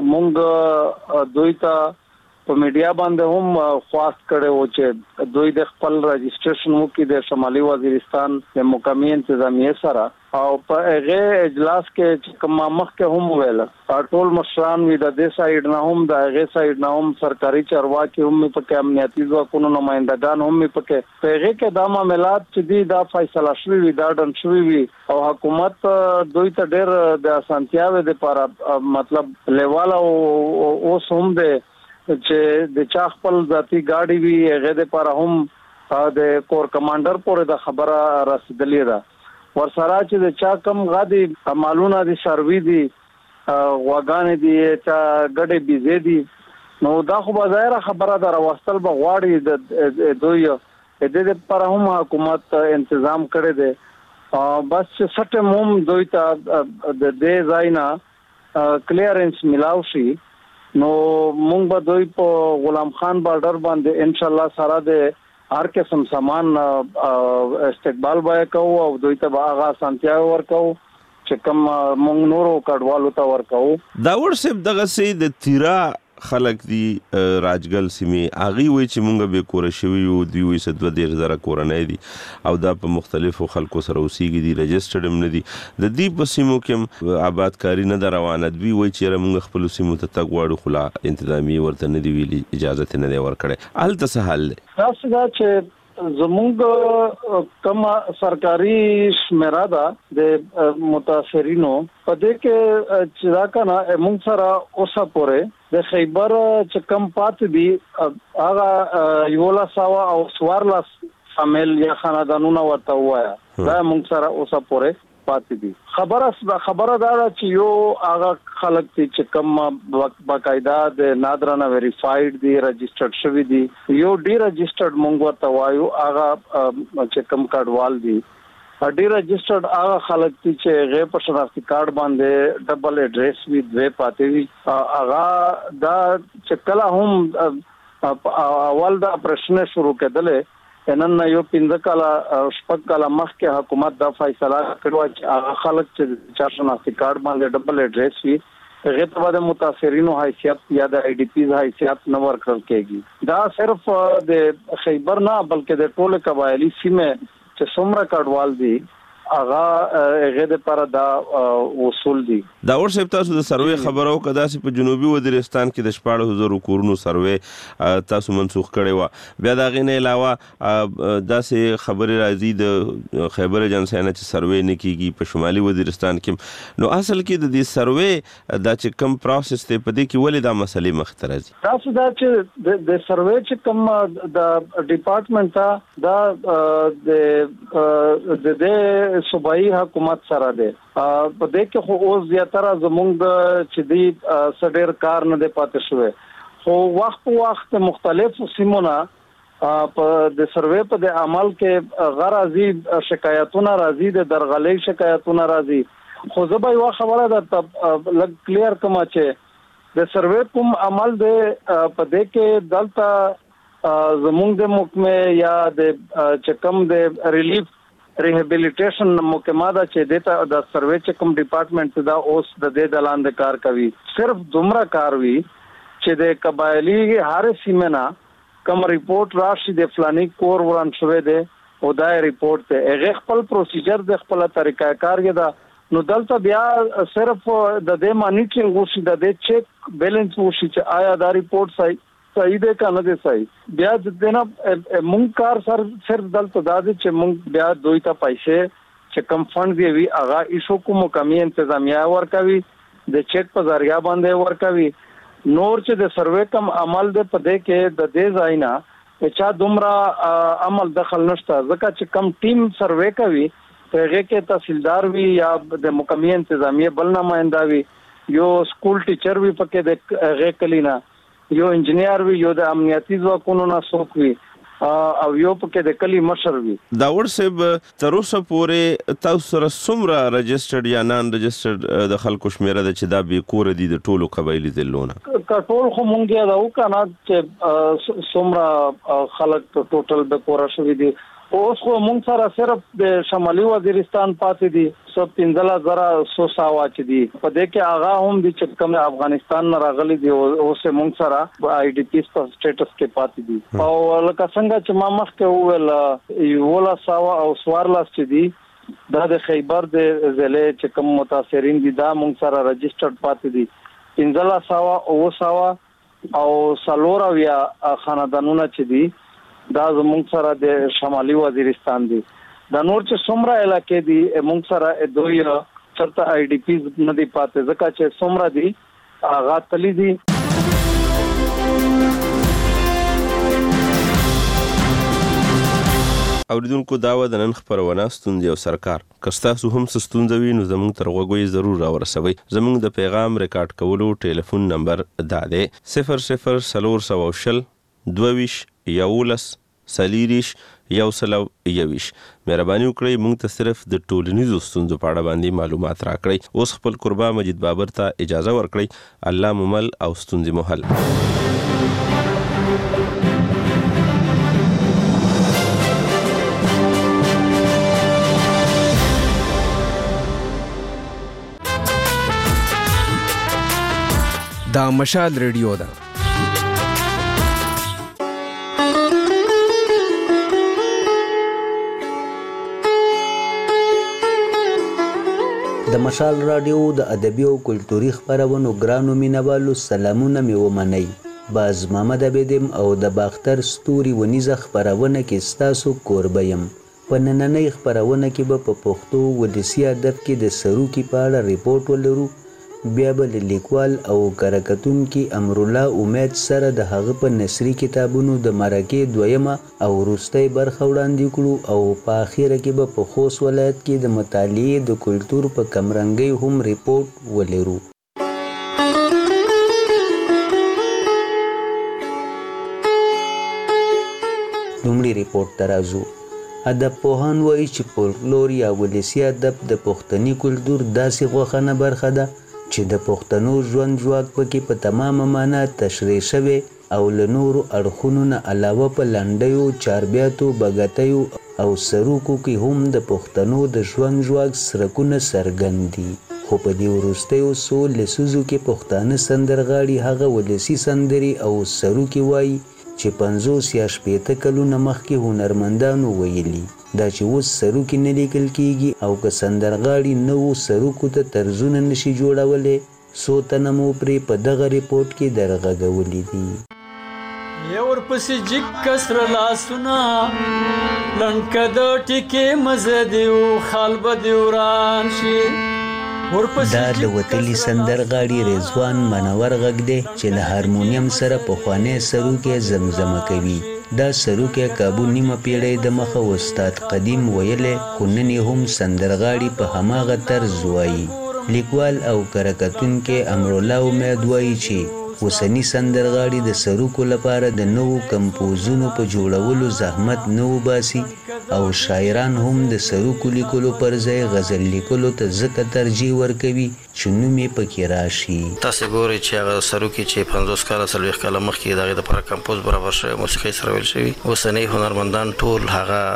مونږ دوی ته په میډیا باندې هم خواست کړو چې دوی د خپل رجسټریشن وکړي د شمالي وزیرستان د مقامی انتظامیه سره او په هغه اجلاس کې چې کوم مخکې هم ویل ټول مشران وی د دې سایډ نه هم د هغه سایډ نه هم سرکاري چارواکي هم په امنیتي ځواکونو نمائندگان هم په کې هغه کې د معاملات چې دی دا فیصله شوی وي دا ډن شوی وي او حکومت دوی ته ډېر د اسانتیاوي لپاره مطلب لیواله او اوس هم د چې د چا خپل ذاتی گاډي وی هغه د لپاره هم د کور کمانډر پورې د خبره رسیدلې ده. ورسره چې د چا کم غادي مالونه دي سروي دي واغان دي چا ګډه بيزي دي نو دا خو به ظاهره خبره ده راوستل به غواړي د دوی د دې لپاره هم حکومت تنظیم کړی دی. بس چې سټم هم دوی ته د دې ځاینا کلیرنس ملاو شي نو مونږ به دوی په غلام خان بارډر باندې ان شاء الله سره د هر قسم سامان استقبال به کوو او دوی ته به هغه سانتیا ورکو چې کوم مونږ نورو کډوالو ته ورکو. دا ورسې دغه سي د تیرا خلک دی راجګل سیمه اغي وای چې مونږ به کور شوی یو دی وې څه دوه ډیر زره کورنۍ دي او دا په مختلفو خلکو سره اوسېږي دي رجسټرډ هم نه دي د دې په سیمو کې آبادکاری نه روانه دی وای چې مونږ خپل سیمو ته تګ واړو خلا انتظامی ورته نه دی ویلي اجازه نه دی ورکړي. الته څه حل دی؟ تاسو دا چې زمونږ کوم سرکاري شمیره ده د متاثرینو په دې کې چې دا کنه موږ سره اوسه پورې د خیبر چې کم پات دي هغه یولا سوا او سوارلا شامل یا خاندانونه ورته وایا دا موږ سره اوسه پورې پاتې دي. خبره خبره دا چې یو هغه خلک چې کوم باقاعده د نادرانه ویریفاید دي رجسټرډ شوی دي یو ډی رجسټرډ مونږ ورته وایو هغه چې کوم کډوال دي ډی رجسټرډ هغه خلک چې غیر په شناختی کارت باندې ډبل اډریس وی دوی پاتې وي هغه دا چې کله هم اول دا پرشن شروع کېدل نن یو پنځه کاله شپږ کاله مخکې حکومت دا فیصله کړو چې هغه خلک چې چا شناختی کارت باندې ډبل ایډریس وي هغه ته د متاثرینو حیثیت یا د آی ډی پیز حیثیت نه ورکړل کېږي. دا صرف د خیبر نه بلکې د ټول قبایلی سیمه چې څومره کډوال دي هغه هغه د پر دا وصول دي. دا ورسې تاسو د سروې خبرو کدا چې په جنوبي وزیرستان کې د شپږ هزار کورونو سروې تاسو منسوخ کړي و بیا دا غینه علاوه داسې خبرې راځي د خیبر ایجنسی نه چې سروې نه کیږي په شمالي وزیرستان کې. نو اصل کې د دې سروې دا چې کم پروسس ته پدې کې ولې دا مسلې مخ ته راځي؟ تاسو دا چې د سروې چې کم د ډپارټمنټ دا د د صوبایي حکومت سره ده په دې کې خو اوس زیاتره زموږ چې دی سډیر کار نه دی پاتې شوی خو وخت وخت مختلف سیمونه په د سروې په د عمل کې غرضی شکایتونه راځي د درغلې شکایتونه راځي خو زه به یو خبره ده لګ کلیر کوم چې د سروې کوم عمل دی په دې کې دلته زموږ د محکمه یا د چکم د ریلیف ریهابیلیټیشن محکمه دا چې دیتا د سروې چې کوم ډپارټمنټ دا اوس د دې دلان د کار کوي صرف دومره کار وی چې د قبایلی هر سیمه کوم ریپورت راشي د فلانی کور وران شوی دی او دا ریپورت ته هغه خپل پروسیجر د خپل طریقې کار کې دا نو دلته بیا صرف د دې مانیټرینګ وشي د دې چیک بیلنس وشي چې آیا دا ریپورت صحیح صحیح ده کنه ده صحیح بیا د دې نه مونږ کار سر صرف دلته دا دي چې مونږ بیا دوی ته پیسې چې کم فند دی وی هغه ایشو کوم کمی انتظامیه ورکوي د چیک په ذریعہ باندې ورکوي نور چې د سروې کم عمل ده په دې کې د دې ځاینا چې دومره عمل دخل نشته ځکه چې کم ټیم سروې کوي هغه کې تحصیلدار وی یا د مقامی انتظامیه بل نمائنده وی یو سکول ټیچر وی پکې د هغه کلینا یو انجنیر وی یو د امنیتي ځواکونو نه څوک وی او یو پکې د کلی مشر وی. دا ورسې تر اوسه پورې تاسو سره څومره رجسټرډ یا نان رجسټرډ د خلکو شمیره ده چې دا به کور دي د ټولو قبایلی ضلعونو ټول خو مونږ یې راو کنه چې څومره خلک ټوټل به کور شوی دي اوس خو مونږ سره صرف د شمالي وزیرستان پاتې دي سب پنځله زره سو ساوا چې دي په دې کې هغه هم دي چې کوم افغانستان نه راغلي دي اوس مونږ سره آی ډی پیس په سټیټس کې پاتې دي او لکه څنګه چې ما مخکې وویل یو ولا ساوا او سوارلاس چې دي دا د خیبر د ضلع چې کوم متاثرین دي دا مونږ سره رجسټرډ پاتې دي پنځله ساوا او ساوا او سالورا یا خاندانونه چې دي دا زموږ سره د شمالي وزیرستان دي دا نور چې څومره علاقې دي موږ سره دوی چرته آی ډی پیز نه دی پاتې ځکه چې څومره دي هغه تللی دي. اوریدونکو دا و د نن خبرونه ستوندې او سرکار کستاسو هم ستوندوي نو زموږ تر غوږی ضرور راورسوي. زموږ د پیغام ریکارډ کولو ټلیفون نمبر دا دی صفر صفر څلور سوه شل دوه یولس سلیریش یو سلو یویش. مهرباني وکړئ موږ ته صرف د ټولنیزو ستونزو په اړه باندې معلومات راکړئ. اوس خپل قربا مجید بابر ته اجازه ورکړئ. الله ممل او ستونزې محل. دا مشال ریډیو ده. د مشال رادیو د ادبي او کلتوري خبرونو ګرانو مینوالو سلامونه مې ومنئ. باز محمد عبیدم او د باختر ستوري ونیزه خبرونه کې ستاسو کوربه یم. په نننۍ خبرونه کې به په پښتو ولسي ادب کې د سروکي په اړه ریپورټ ولرو. بیا به له لیکوال او کارکتونکي امرالله امید سره د هغه په نثري کتابونو د مرکې دویمه او وروستۍ برخه وړاندې کړو او په اخره کې به په خوست ولایت کې د مطالعې د کلتور په کمرنګۍ هم ریپورټ ولرو. لومړي ریپورټ ته راځو. ادب پوهان وایي چې فولکلور یا ولسي ادب د پښتني کلتور داسې غوښنه برخه ده چې د پښتنو ژوند ژواک پکې په تمامه معنا تشریح شوی او له نورو اړخونو نه علاوه په لنډیو، چاربیاتو، بګتیو او سروکو کې هم د پښتنو د ژوند ژواک څرکونه څرګند دي. خو په دې وروستیو څو لسیزو کې پښتانه سندرغاړي هغه ولسي سندرې او سروکي وایي چې پنځوس یا شپېته کلونه مخکې هنرمندانو ویلي. دا چې اوس سروکي نه لیکل کیږي او که سندرغاړي نوو سروکو ته طرزونه نشي جوړولی، څو تنه مو پرې په دغه ریپورټ کې درغږولي دي. یو ورپسې جګ کسره لاسونه لنډکه د ټیکې مزه دیو خال به دې وران شي. دا د وتلي سندرغاړي رضوان منور غږ دی چې له هارمونیم سره پخوانی سروکی زمزمه کوي. دا سروکی کابو نیمه پیړۍ د مخه استاد قدیم ویلی، خو نن یې هم سندرغاړي په هماغه طرز وایي. لیکوال او کرکتونکی امرالله امید وایي چې اوسني سندرغاړي د سروکو لپاره د نوو کمپوزونو په جوړولو زحمت نه وباسي او شاعران هم د سروکو لیکلو پر ځای غزل لیکلو ته ځکه ترجیح ورکوي چې نوم یې پکې راشي. تاسې ګورئ چې هغه سروکي چې پنځوس کاله څلوېښت کاله مخکې د هغې دپاره کمپوز برابر شوی، موسیقۍ سره ویل شوي، اوسنۍ هنرمندان ټول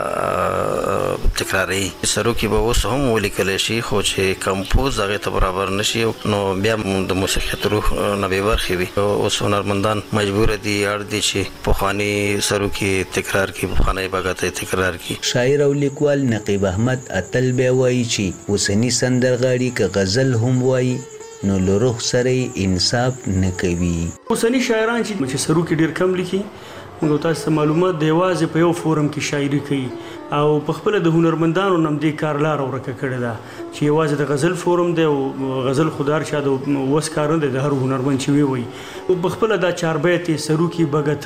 هغه تکراروي. سروکي به اوس هم ولیکلی شي، خو چې کمپوز هغې ته برابر نه شي نو بیا د موسیقیت روح نه بې برخې وي. اوس هنرمندان مجبور دي اړ دي چې پخواني سروکي تکرار کړي، پخوانی بګتی تکرار کړي. شاعر او لیکوال نقیب احمد اتل بیا وایي چې اوسني سندرغاړي که غزل هم وایي نو له روح سره انصاف نه کوي. اوسني شاعران چې سروکي ډېر کم لیکي، موږ تاسو ته معلومات دی یوازې په یو فورم کې شاعري کوي او په خپل د هنرمندانو نم دې کار لار ورکه کړې ده چې یوازې د غزل فورم دی او غزل خودار شاد او وس کار نه دی د هر هنرمند چې وی وي او په خپل د چاربیت سروکي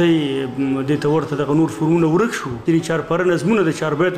بغتۍ د تورته د نور فورمونه ورک شو چې چار پر نظمونه د چاربیت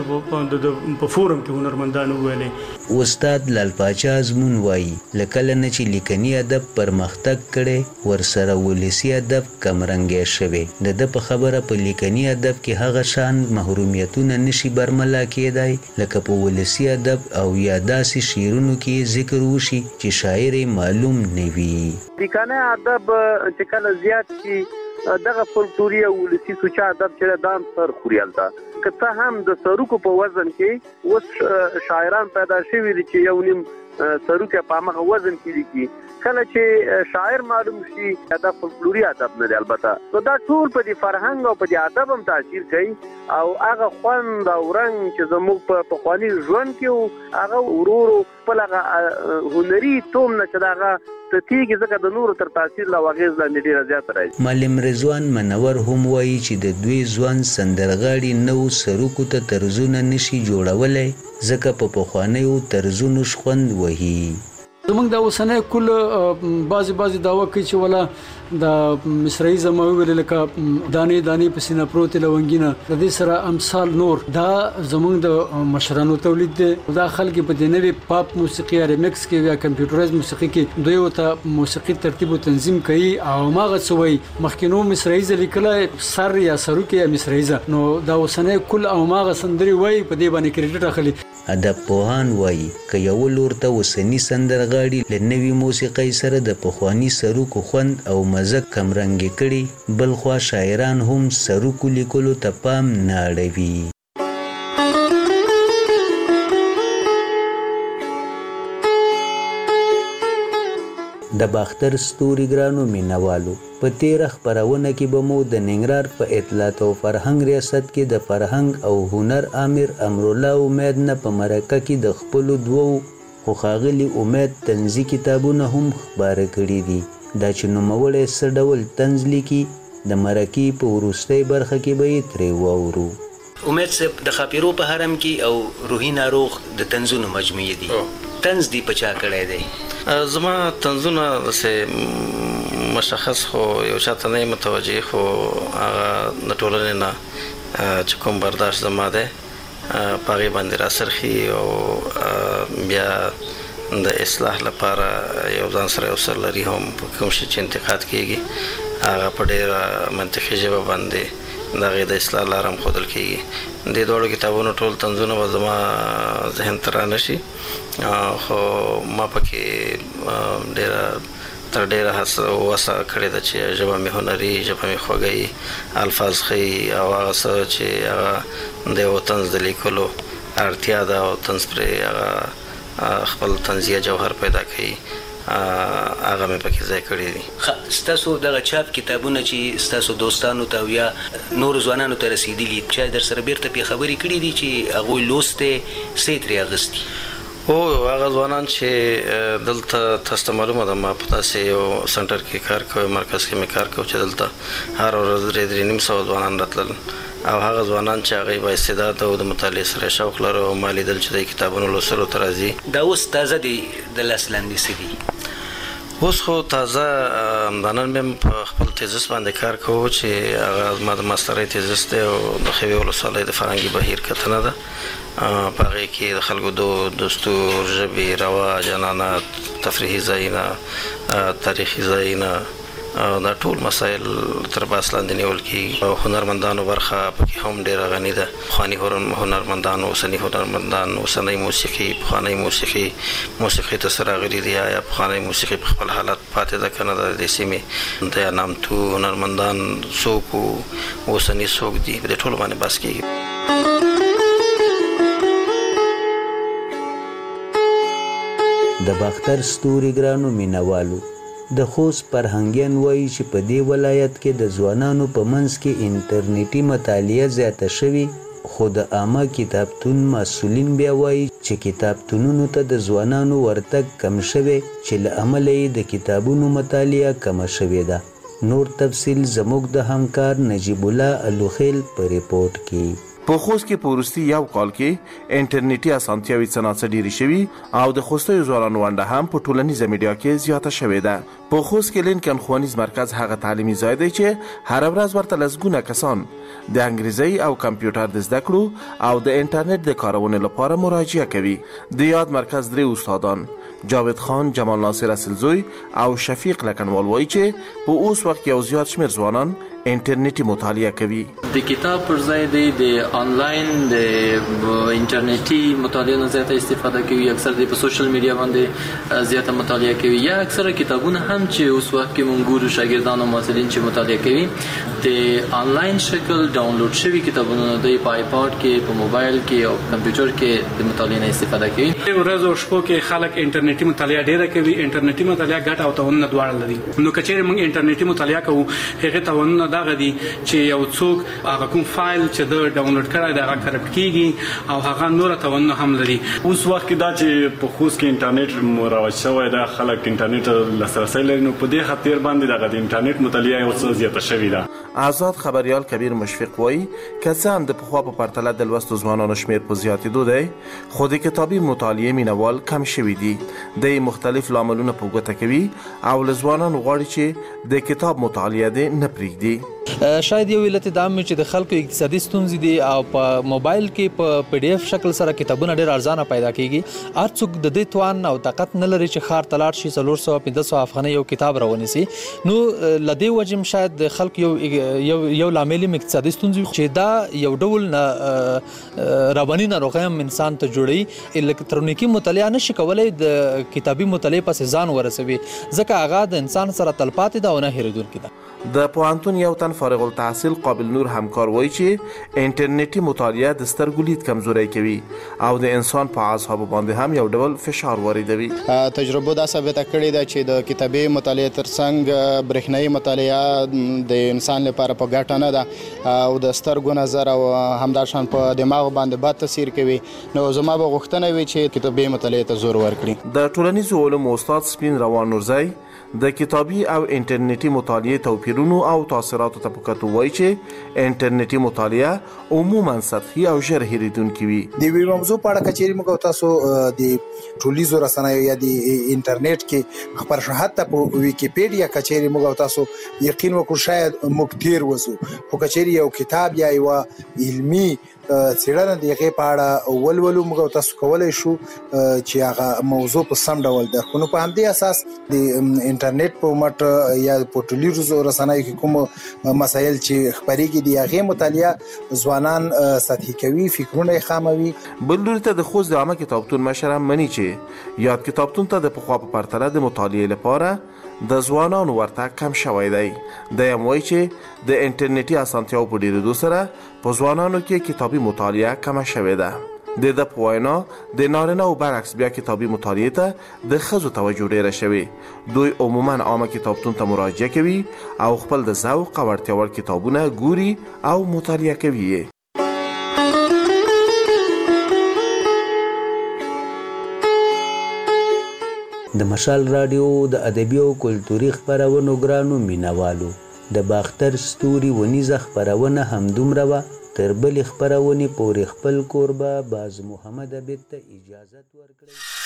په فورم کې هنرمندانو ویلې. استاد لال پاچا ازمون وایي لکه نه چې لیکنی ادب پرمختګ کړي ورسره ولسی ادب کمرنګ شوی. د د په خبره په لیکنی ادب کې هغه شان محرومیتونه نشي برملا کېدای لکه په ولسی ادب او یا داسې شعرونو کې ذکر وشي چې شاعر معلوم نه وي. لیکنی ادب چې کله زیات شي دغه فولکلوري او ولسی سوچا ادب چې دام سر خوريالتا که څه هم د سروکو په وزن کې اوس شاعران پیدا شوي دي چې یو نیم سروکه په هغه وزن کې دي. کله چې شاعر معلوم شي دا فولکلوري ادب نه دی، البته نو دا ټول په دې فرهنګ او په دې ادب هم تاثیر کوي او هغه خوند او رنګ چې زموږ په پخواني ژوند کې هغه ورورو خپل هغه هنري توم نه چې هغه تیږي ځکه د نورو تر تاثیر لا واغېز لاندې ډېره زیاته راځي. معلم رضوان منور هم وایي چې د دوی ځوان سندرغاړي نو سروکو ته طرزونه نشي جوړولی ځکه په پخوانیو طرزونو شخوند وهي. زمونږ د اوسنۍ کل بعضې بعضې دعوه کوي چې ولا د مصرعي زما ویل لکه دانې دانې په سینه پروتې لونګینه د دې سره امثال نور دا زمونږ د مشرانو تولید دی. دا خلک په دې نوې پاپ موسیقي ریمکس کې یا کمپیوټرایز موسیقي کې دوی ورته موسیقي ترتیب او تنظیم کوي او ماغه څوي مخکینو مصرعي لیکلی سر یا سروکي یا مصرعي نو دا اوسنۍ کل او ماغه سندري وایي په دې باندې کریډټ اخلي. ادب پوهان وایي که یو لور ته اوسني سندرغاړي له نوې موسیقۍ سره د پخواني سروکو خوند او مزه کمرنګې کړي، بل خوا شاعران هم سروکو لیکلو ته پام نه اړوي. د باختر ستوري ګرانو مینوالو په تیره خپرونه کې به مو د ننګرهار په اطلاعات او فرهنګ ریاست کې د فرهنګ او هنر امیر امرالله امید نه په مرکه کې د خپلو دوو خو ښاغلي امید طنزي کتابونه هم خپاره کړي دي. دا چې نوموړی څه ډول طنز لیکي د مرکې په وروستۍ برخه کې به یې ترې واورو. امید صاحب د خاپیرو په حرم کې او روحي ناروغ د طنزونو مجموعې دي. طنز دی په چا کړی دی؟ زما طنزونه داسې مشخص خو یو چاته نه متوجه، خو هغه د ټولنې نه چې کوم برداشت زما دی په هغې باندې راڅرخي او بیا د اصلاح لپاره یو ځان سره یو سر لري هم په کوم شي چې انتقاد کېږي هغه په ډېره منطقي ژبه باندې د هغې د اصلاح لاره هم ښودل کېږي. دې دواړو کتابونو ټول طنزونه به زما ذهن ته رانه شي، خو ما پکې ډېره تر ډیره هڅه وسه کړې ده چې ژبه مې هنري ژبه مې خوږی الفاظ ښي او هغه څه چې هغه د یو طنز د لیکلو اړتیا ده او طنز پرې هغه خپل طنزیه جوهر پیدا کوي هغه مې پکې ځای کړی دي. ستاسو دغه چاپ کتابونه چې ستاسو دوستانو ته یا نور ځوانانو ته رسیدلي چا در سره بیرته پې خبرې کړي دي چې هغوی لوستې څه ترې اخیستي؟ هو هغه ځوانان چې دلته تاسو ته معلومه ده ما په داسې یو سنټر کې کار کوم مرکز کې مې کار کوم چې دلته هر ورځ درې درې نیم سوه ځوانان راتلل او هغه ځوانان چې هغوی با استعداد او د مطالعې سره شوق لري او ما لیدل چې د کتابونو لوستلو ته راځي. دا اوس تازه دی د لاس لاندې څه دي؟ اوس خو تازه د نن مې په خپل تیزس باندې کار کوو چې هغه ما د ماسترۍ تیزس دی او د ښویې ولسوالۍ د فرهنګي بهیر کتنه ده. په هغې کې د خلکو دود دستور ژبې رواج عنعنات تفریحي ځایونه تاریخي ځایونه دا ټول مسایل تر بحث لاندې نیول کېږي او هنرمندانو برخه پکې هم ډېره غني ده. پخواني هنرمندان اوسني هنرمندان اوسنۍ موسیقي پخوانۍ موسیقي موسیقي ته څه راغلي دي یا پخوانۍ موسیقي په خپل حالت پاتې ده که نه د دې سیمې د نامتو هنرمندان څوک وو اوسني څوک دي په دې ټولو باندې بحث کېږي. د باختر ستوري ګرانو مینوالو د خوست فرهنګیان وایي چې په دې ولایت کې د ځوانانو په منځ کې انټرنیټي مطالعه زیاته شوې خو د عامه کتابتون مسؤلین بیا وایي چې کتابتونونو ته د ځوانانو ورتګ کم شوی چې له امله یې د کتابونو مطالعه کمه شوې ده. نور تفصیل زموږ د همکار نجیب الله الوخیل په ریپورت کې. په خوست کې په وروستي یو کال کې انټرنیټي اسانتیاوې څه ناڅه ډېرې شوي او د خوستیو ځوانانو ونډه هم په ټولنیزه میډیا کې زیاته شوې ده. په خوست کې لینکن ښوونیز مرکز هغه تعلیمي ځای دی چې هره ورځ ورته لسګونه کسان د انګریزي او کمپیوټر د زده کړو او د انټرنیټ د کارونې لپاره مراجعه کوي. د یاد مرکز درې استادان جاوید خان، جمال ناصر اصلزوی او شفیق لکنوال وایي چې په اوس وخت یو زیات شمېر ځوانان انټرنیټي مطالعه کوي. د کتاب پر ځای دی د آنلاین د انټرنیټي مطالعه نه زیاته استفاده کوي. اکثر دی په سوشل میډیا باندې زیاته مطالعه کوي یا اکثر کتابونه هم چې اوس وخت کې مونږ ګورو شاګردان او محصلین چې مطالعه کوي د آنلاین شکل ډاونلوډ شوي کتابونه دی په آیپاډ کې په موبایل کې او کمپیوټر کې د مطالعه نه استفاده کوي. ورځ او شپو کې خلک انټرنیټي مطالعه ډیره کوي. انټرنیټي مطالعه ګټه او تاوانونه دواړه لري. نو کچېرې مونږ انټرنیټي مطالعه کوو هغه تاوانونه دغه دي چې یو څوک هغه کوم فایل چې د ډاونلوډ کړی دی هغه کرپټ کیږي او هغه نور تاوانونه هم لري. اوس وخت کې دا چې په خوست کې انټرنیټ مروج شوی دی خلک انټرنیټ لاسرسی لري نو په دې خاطر باندې دغه د انټرنیټ مطالعه یو څه زیاته شوې ده. آزاد خبریال کبیر مشفق وایي که څه هم د پخوا په پرتله د لوستو ځوانانو شمېر په زیاتېدو دی خو د کتابي مطالعې مینوال کم شوي دي. دی مختلف لاملونه په ګوته کوي او له ځوانانو غواړي چې د کتاب مطالعه دې نه پرېږدي. شاید یو علت دا مې چې د خلکو اقتصادي ستونزې دي او په موبایل کې په پی ډي اف شکل سره کتابونه ډېر ارزانه پیدا کیږي. هر څوک د دې توان او طاقت نه لري چې ښار ته لاړ شي څلور سوه پنځه سوه افغانۍ یو کتاب راونیسي. نو له دې وجې هم شاید د خلکو یو یو یو لامل هم اقتصادي ستونزې چې دا یو ډول رواني ناروغۍ هم انسان ته جوړوي. الکترونیکي مطالعه نشي کولی د کتابي مطالعې پسې ځان ورسوي ځکه هغه د انسان سره تلپاتې ده او نه هېرېدونکې ده. د پوهنتون یو تن فارغ التحصیل قابل نور همکار وایي چې انټرنیټي مطالعه د سترګو لید کمزوری کوي او د انسان په اعصابو باندې هم یو ډول فشار واردوي. تجربه دا ثابته کړې ده چې د کتابي مطالعه ترڅنګ برېښنایي مطالعه د انسان لپاره په ګټه نه ده او د سترګو نظر او همداشان په دماغ باندې بد تاثیر کوي. نو زما به غوښتنه وي چې کتابي مطالعه ته زور ورکړي. د ټولنیزو علومو استاد سپین روان نورزی د کتابي او انټرنیټي مطالعې توپیرونو او تاثیراتو ته په کتو وایي چې انټرنیټي مطالعه عموما سطحي او ژر هېرېدونکې وي. د یوې موضوع په اړه که چېرې موږ تاسو د ټولنیزو رسنیو یا د انټرنیټ کې خپاره شو حتی په ویکیپیډیا که چېرې موږ تاسو یقین وکړو شاید موږ تېر وځو خو که چېرې یو کتاب یا یوه علمي څېړنه د هغې په اړه ولولو موږ تاسو کولی شو چې هغه موضوع په سم ډول درکړو. نو په همدې اساس د انټرنیټ په مټ یا په ټولنیزو رسنیو کې کوم مسایل چې خبرېږي دي هغه مطالعه ځوانان سطحي کوي، فکرونه یې خاموي. بل لوري ته د خوست د عامه کتابتون مشر هم مني چې یاد کتابتون ته د پخوا په پرتله د مطالعې لپاره د ځوانانو ورتګ کم شوی دی. د یم وایي چې د انټرنیټي اسانتیاو په ډیرېدو سره په ځوانانو کې کتابي مطالعه کمه شوې ده. د ده په وینا د نارینه‌و برعکس بیا کتابي مطالعې ته د ښځو توجه ډیره شوې. دوی عموما عامه کتابتون ته مراجعه کوي او خپل د ذوق او اړتیا وړ کتابونه ګوري او مطالعه کوي. د مشال رادیو د ادبي او کلتوري خبرونو ګرانو مینوالو، د باختر ستوري ونیزه خبرونه همدومره وه. تر بلې خبرونې پورې خپل کوربه باز محمد عبید ته اجازت ورکړئ.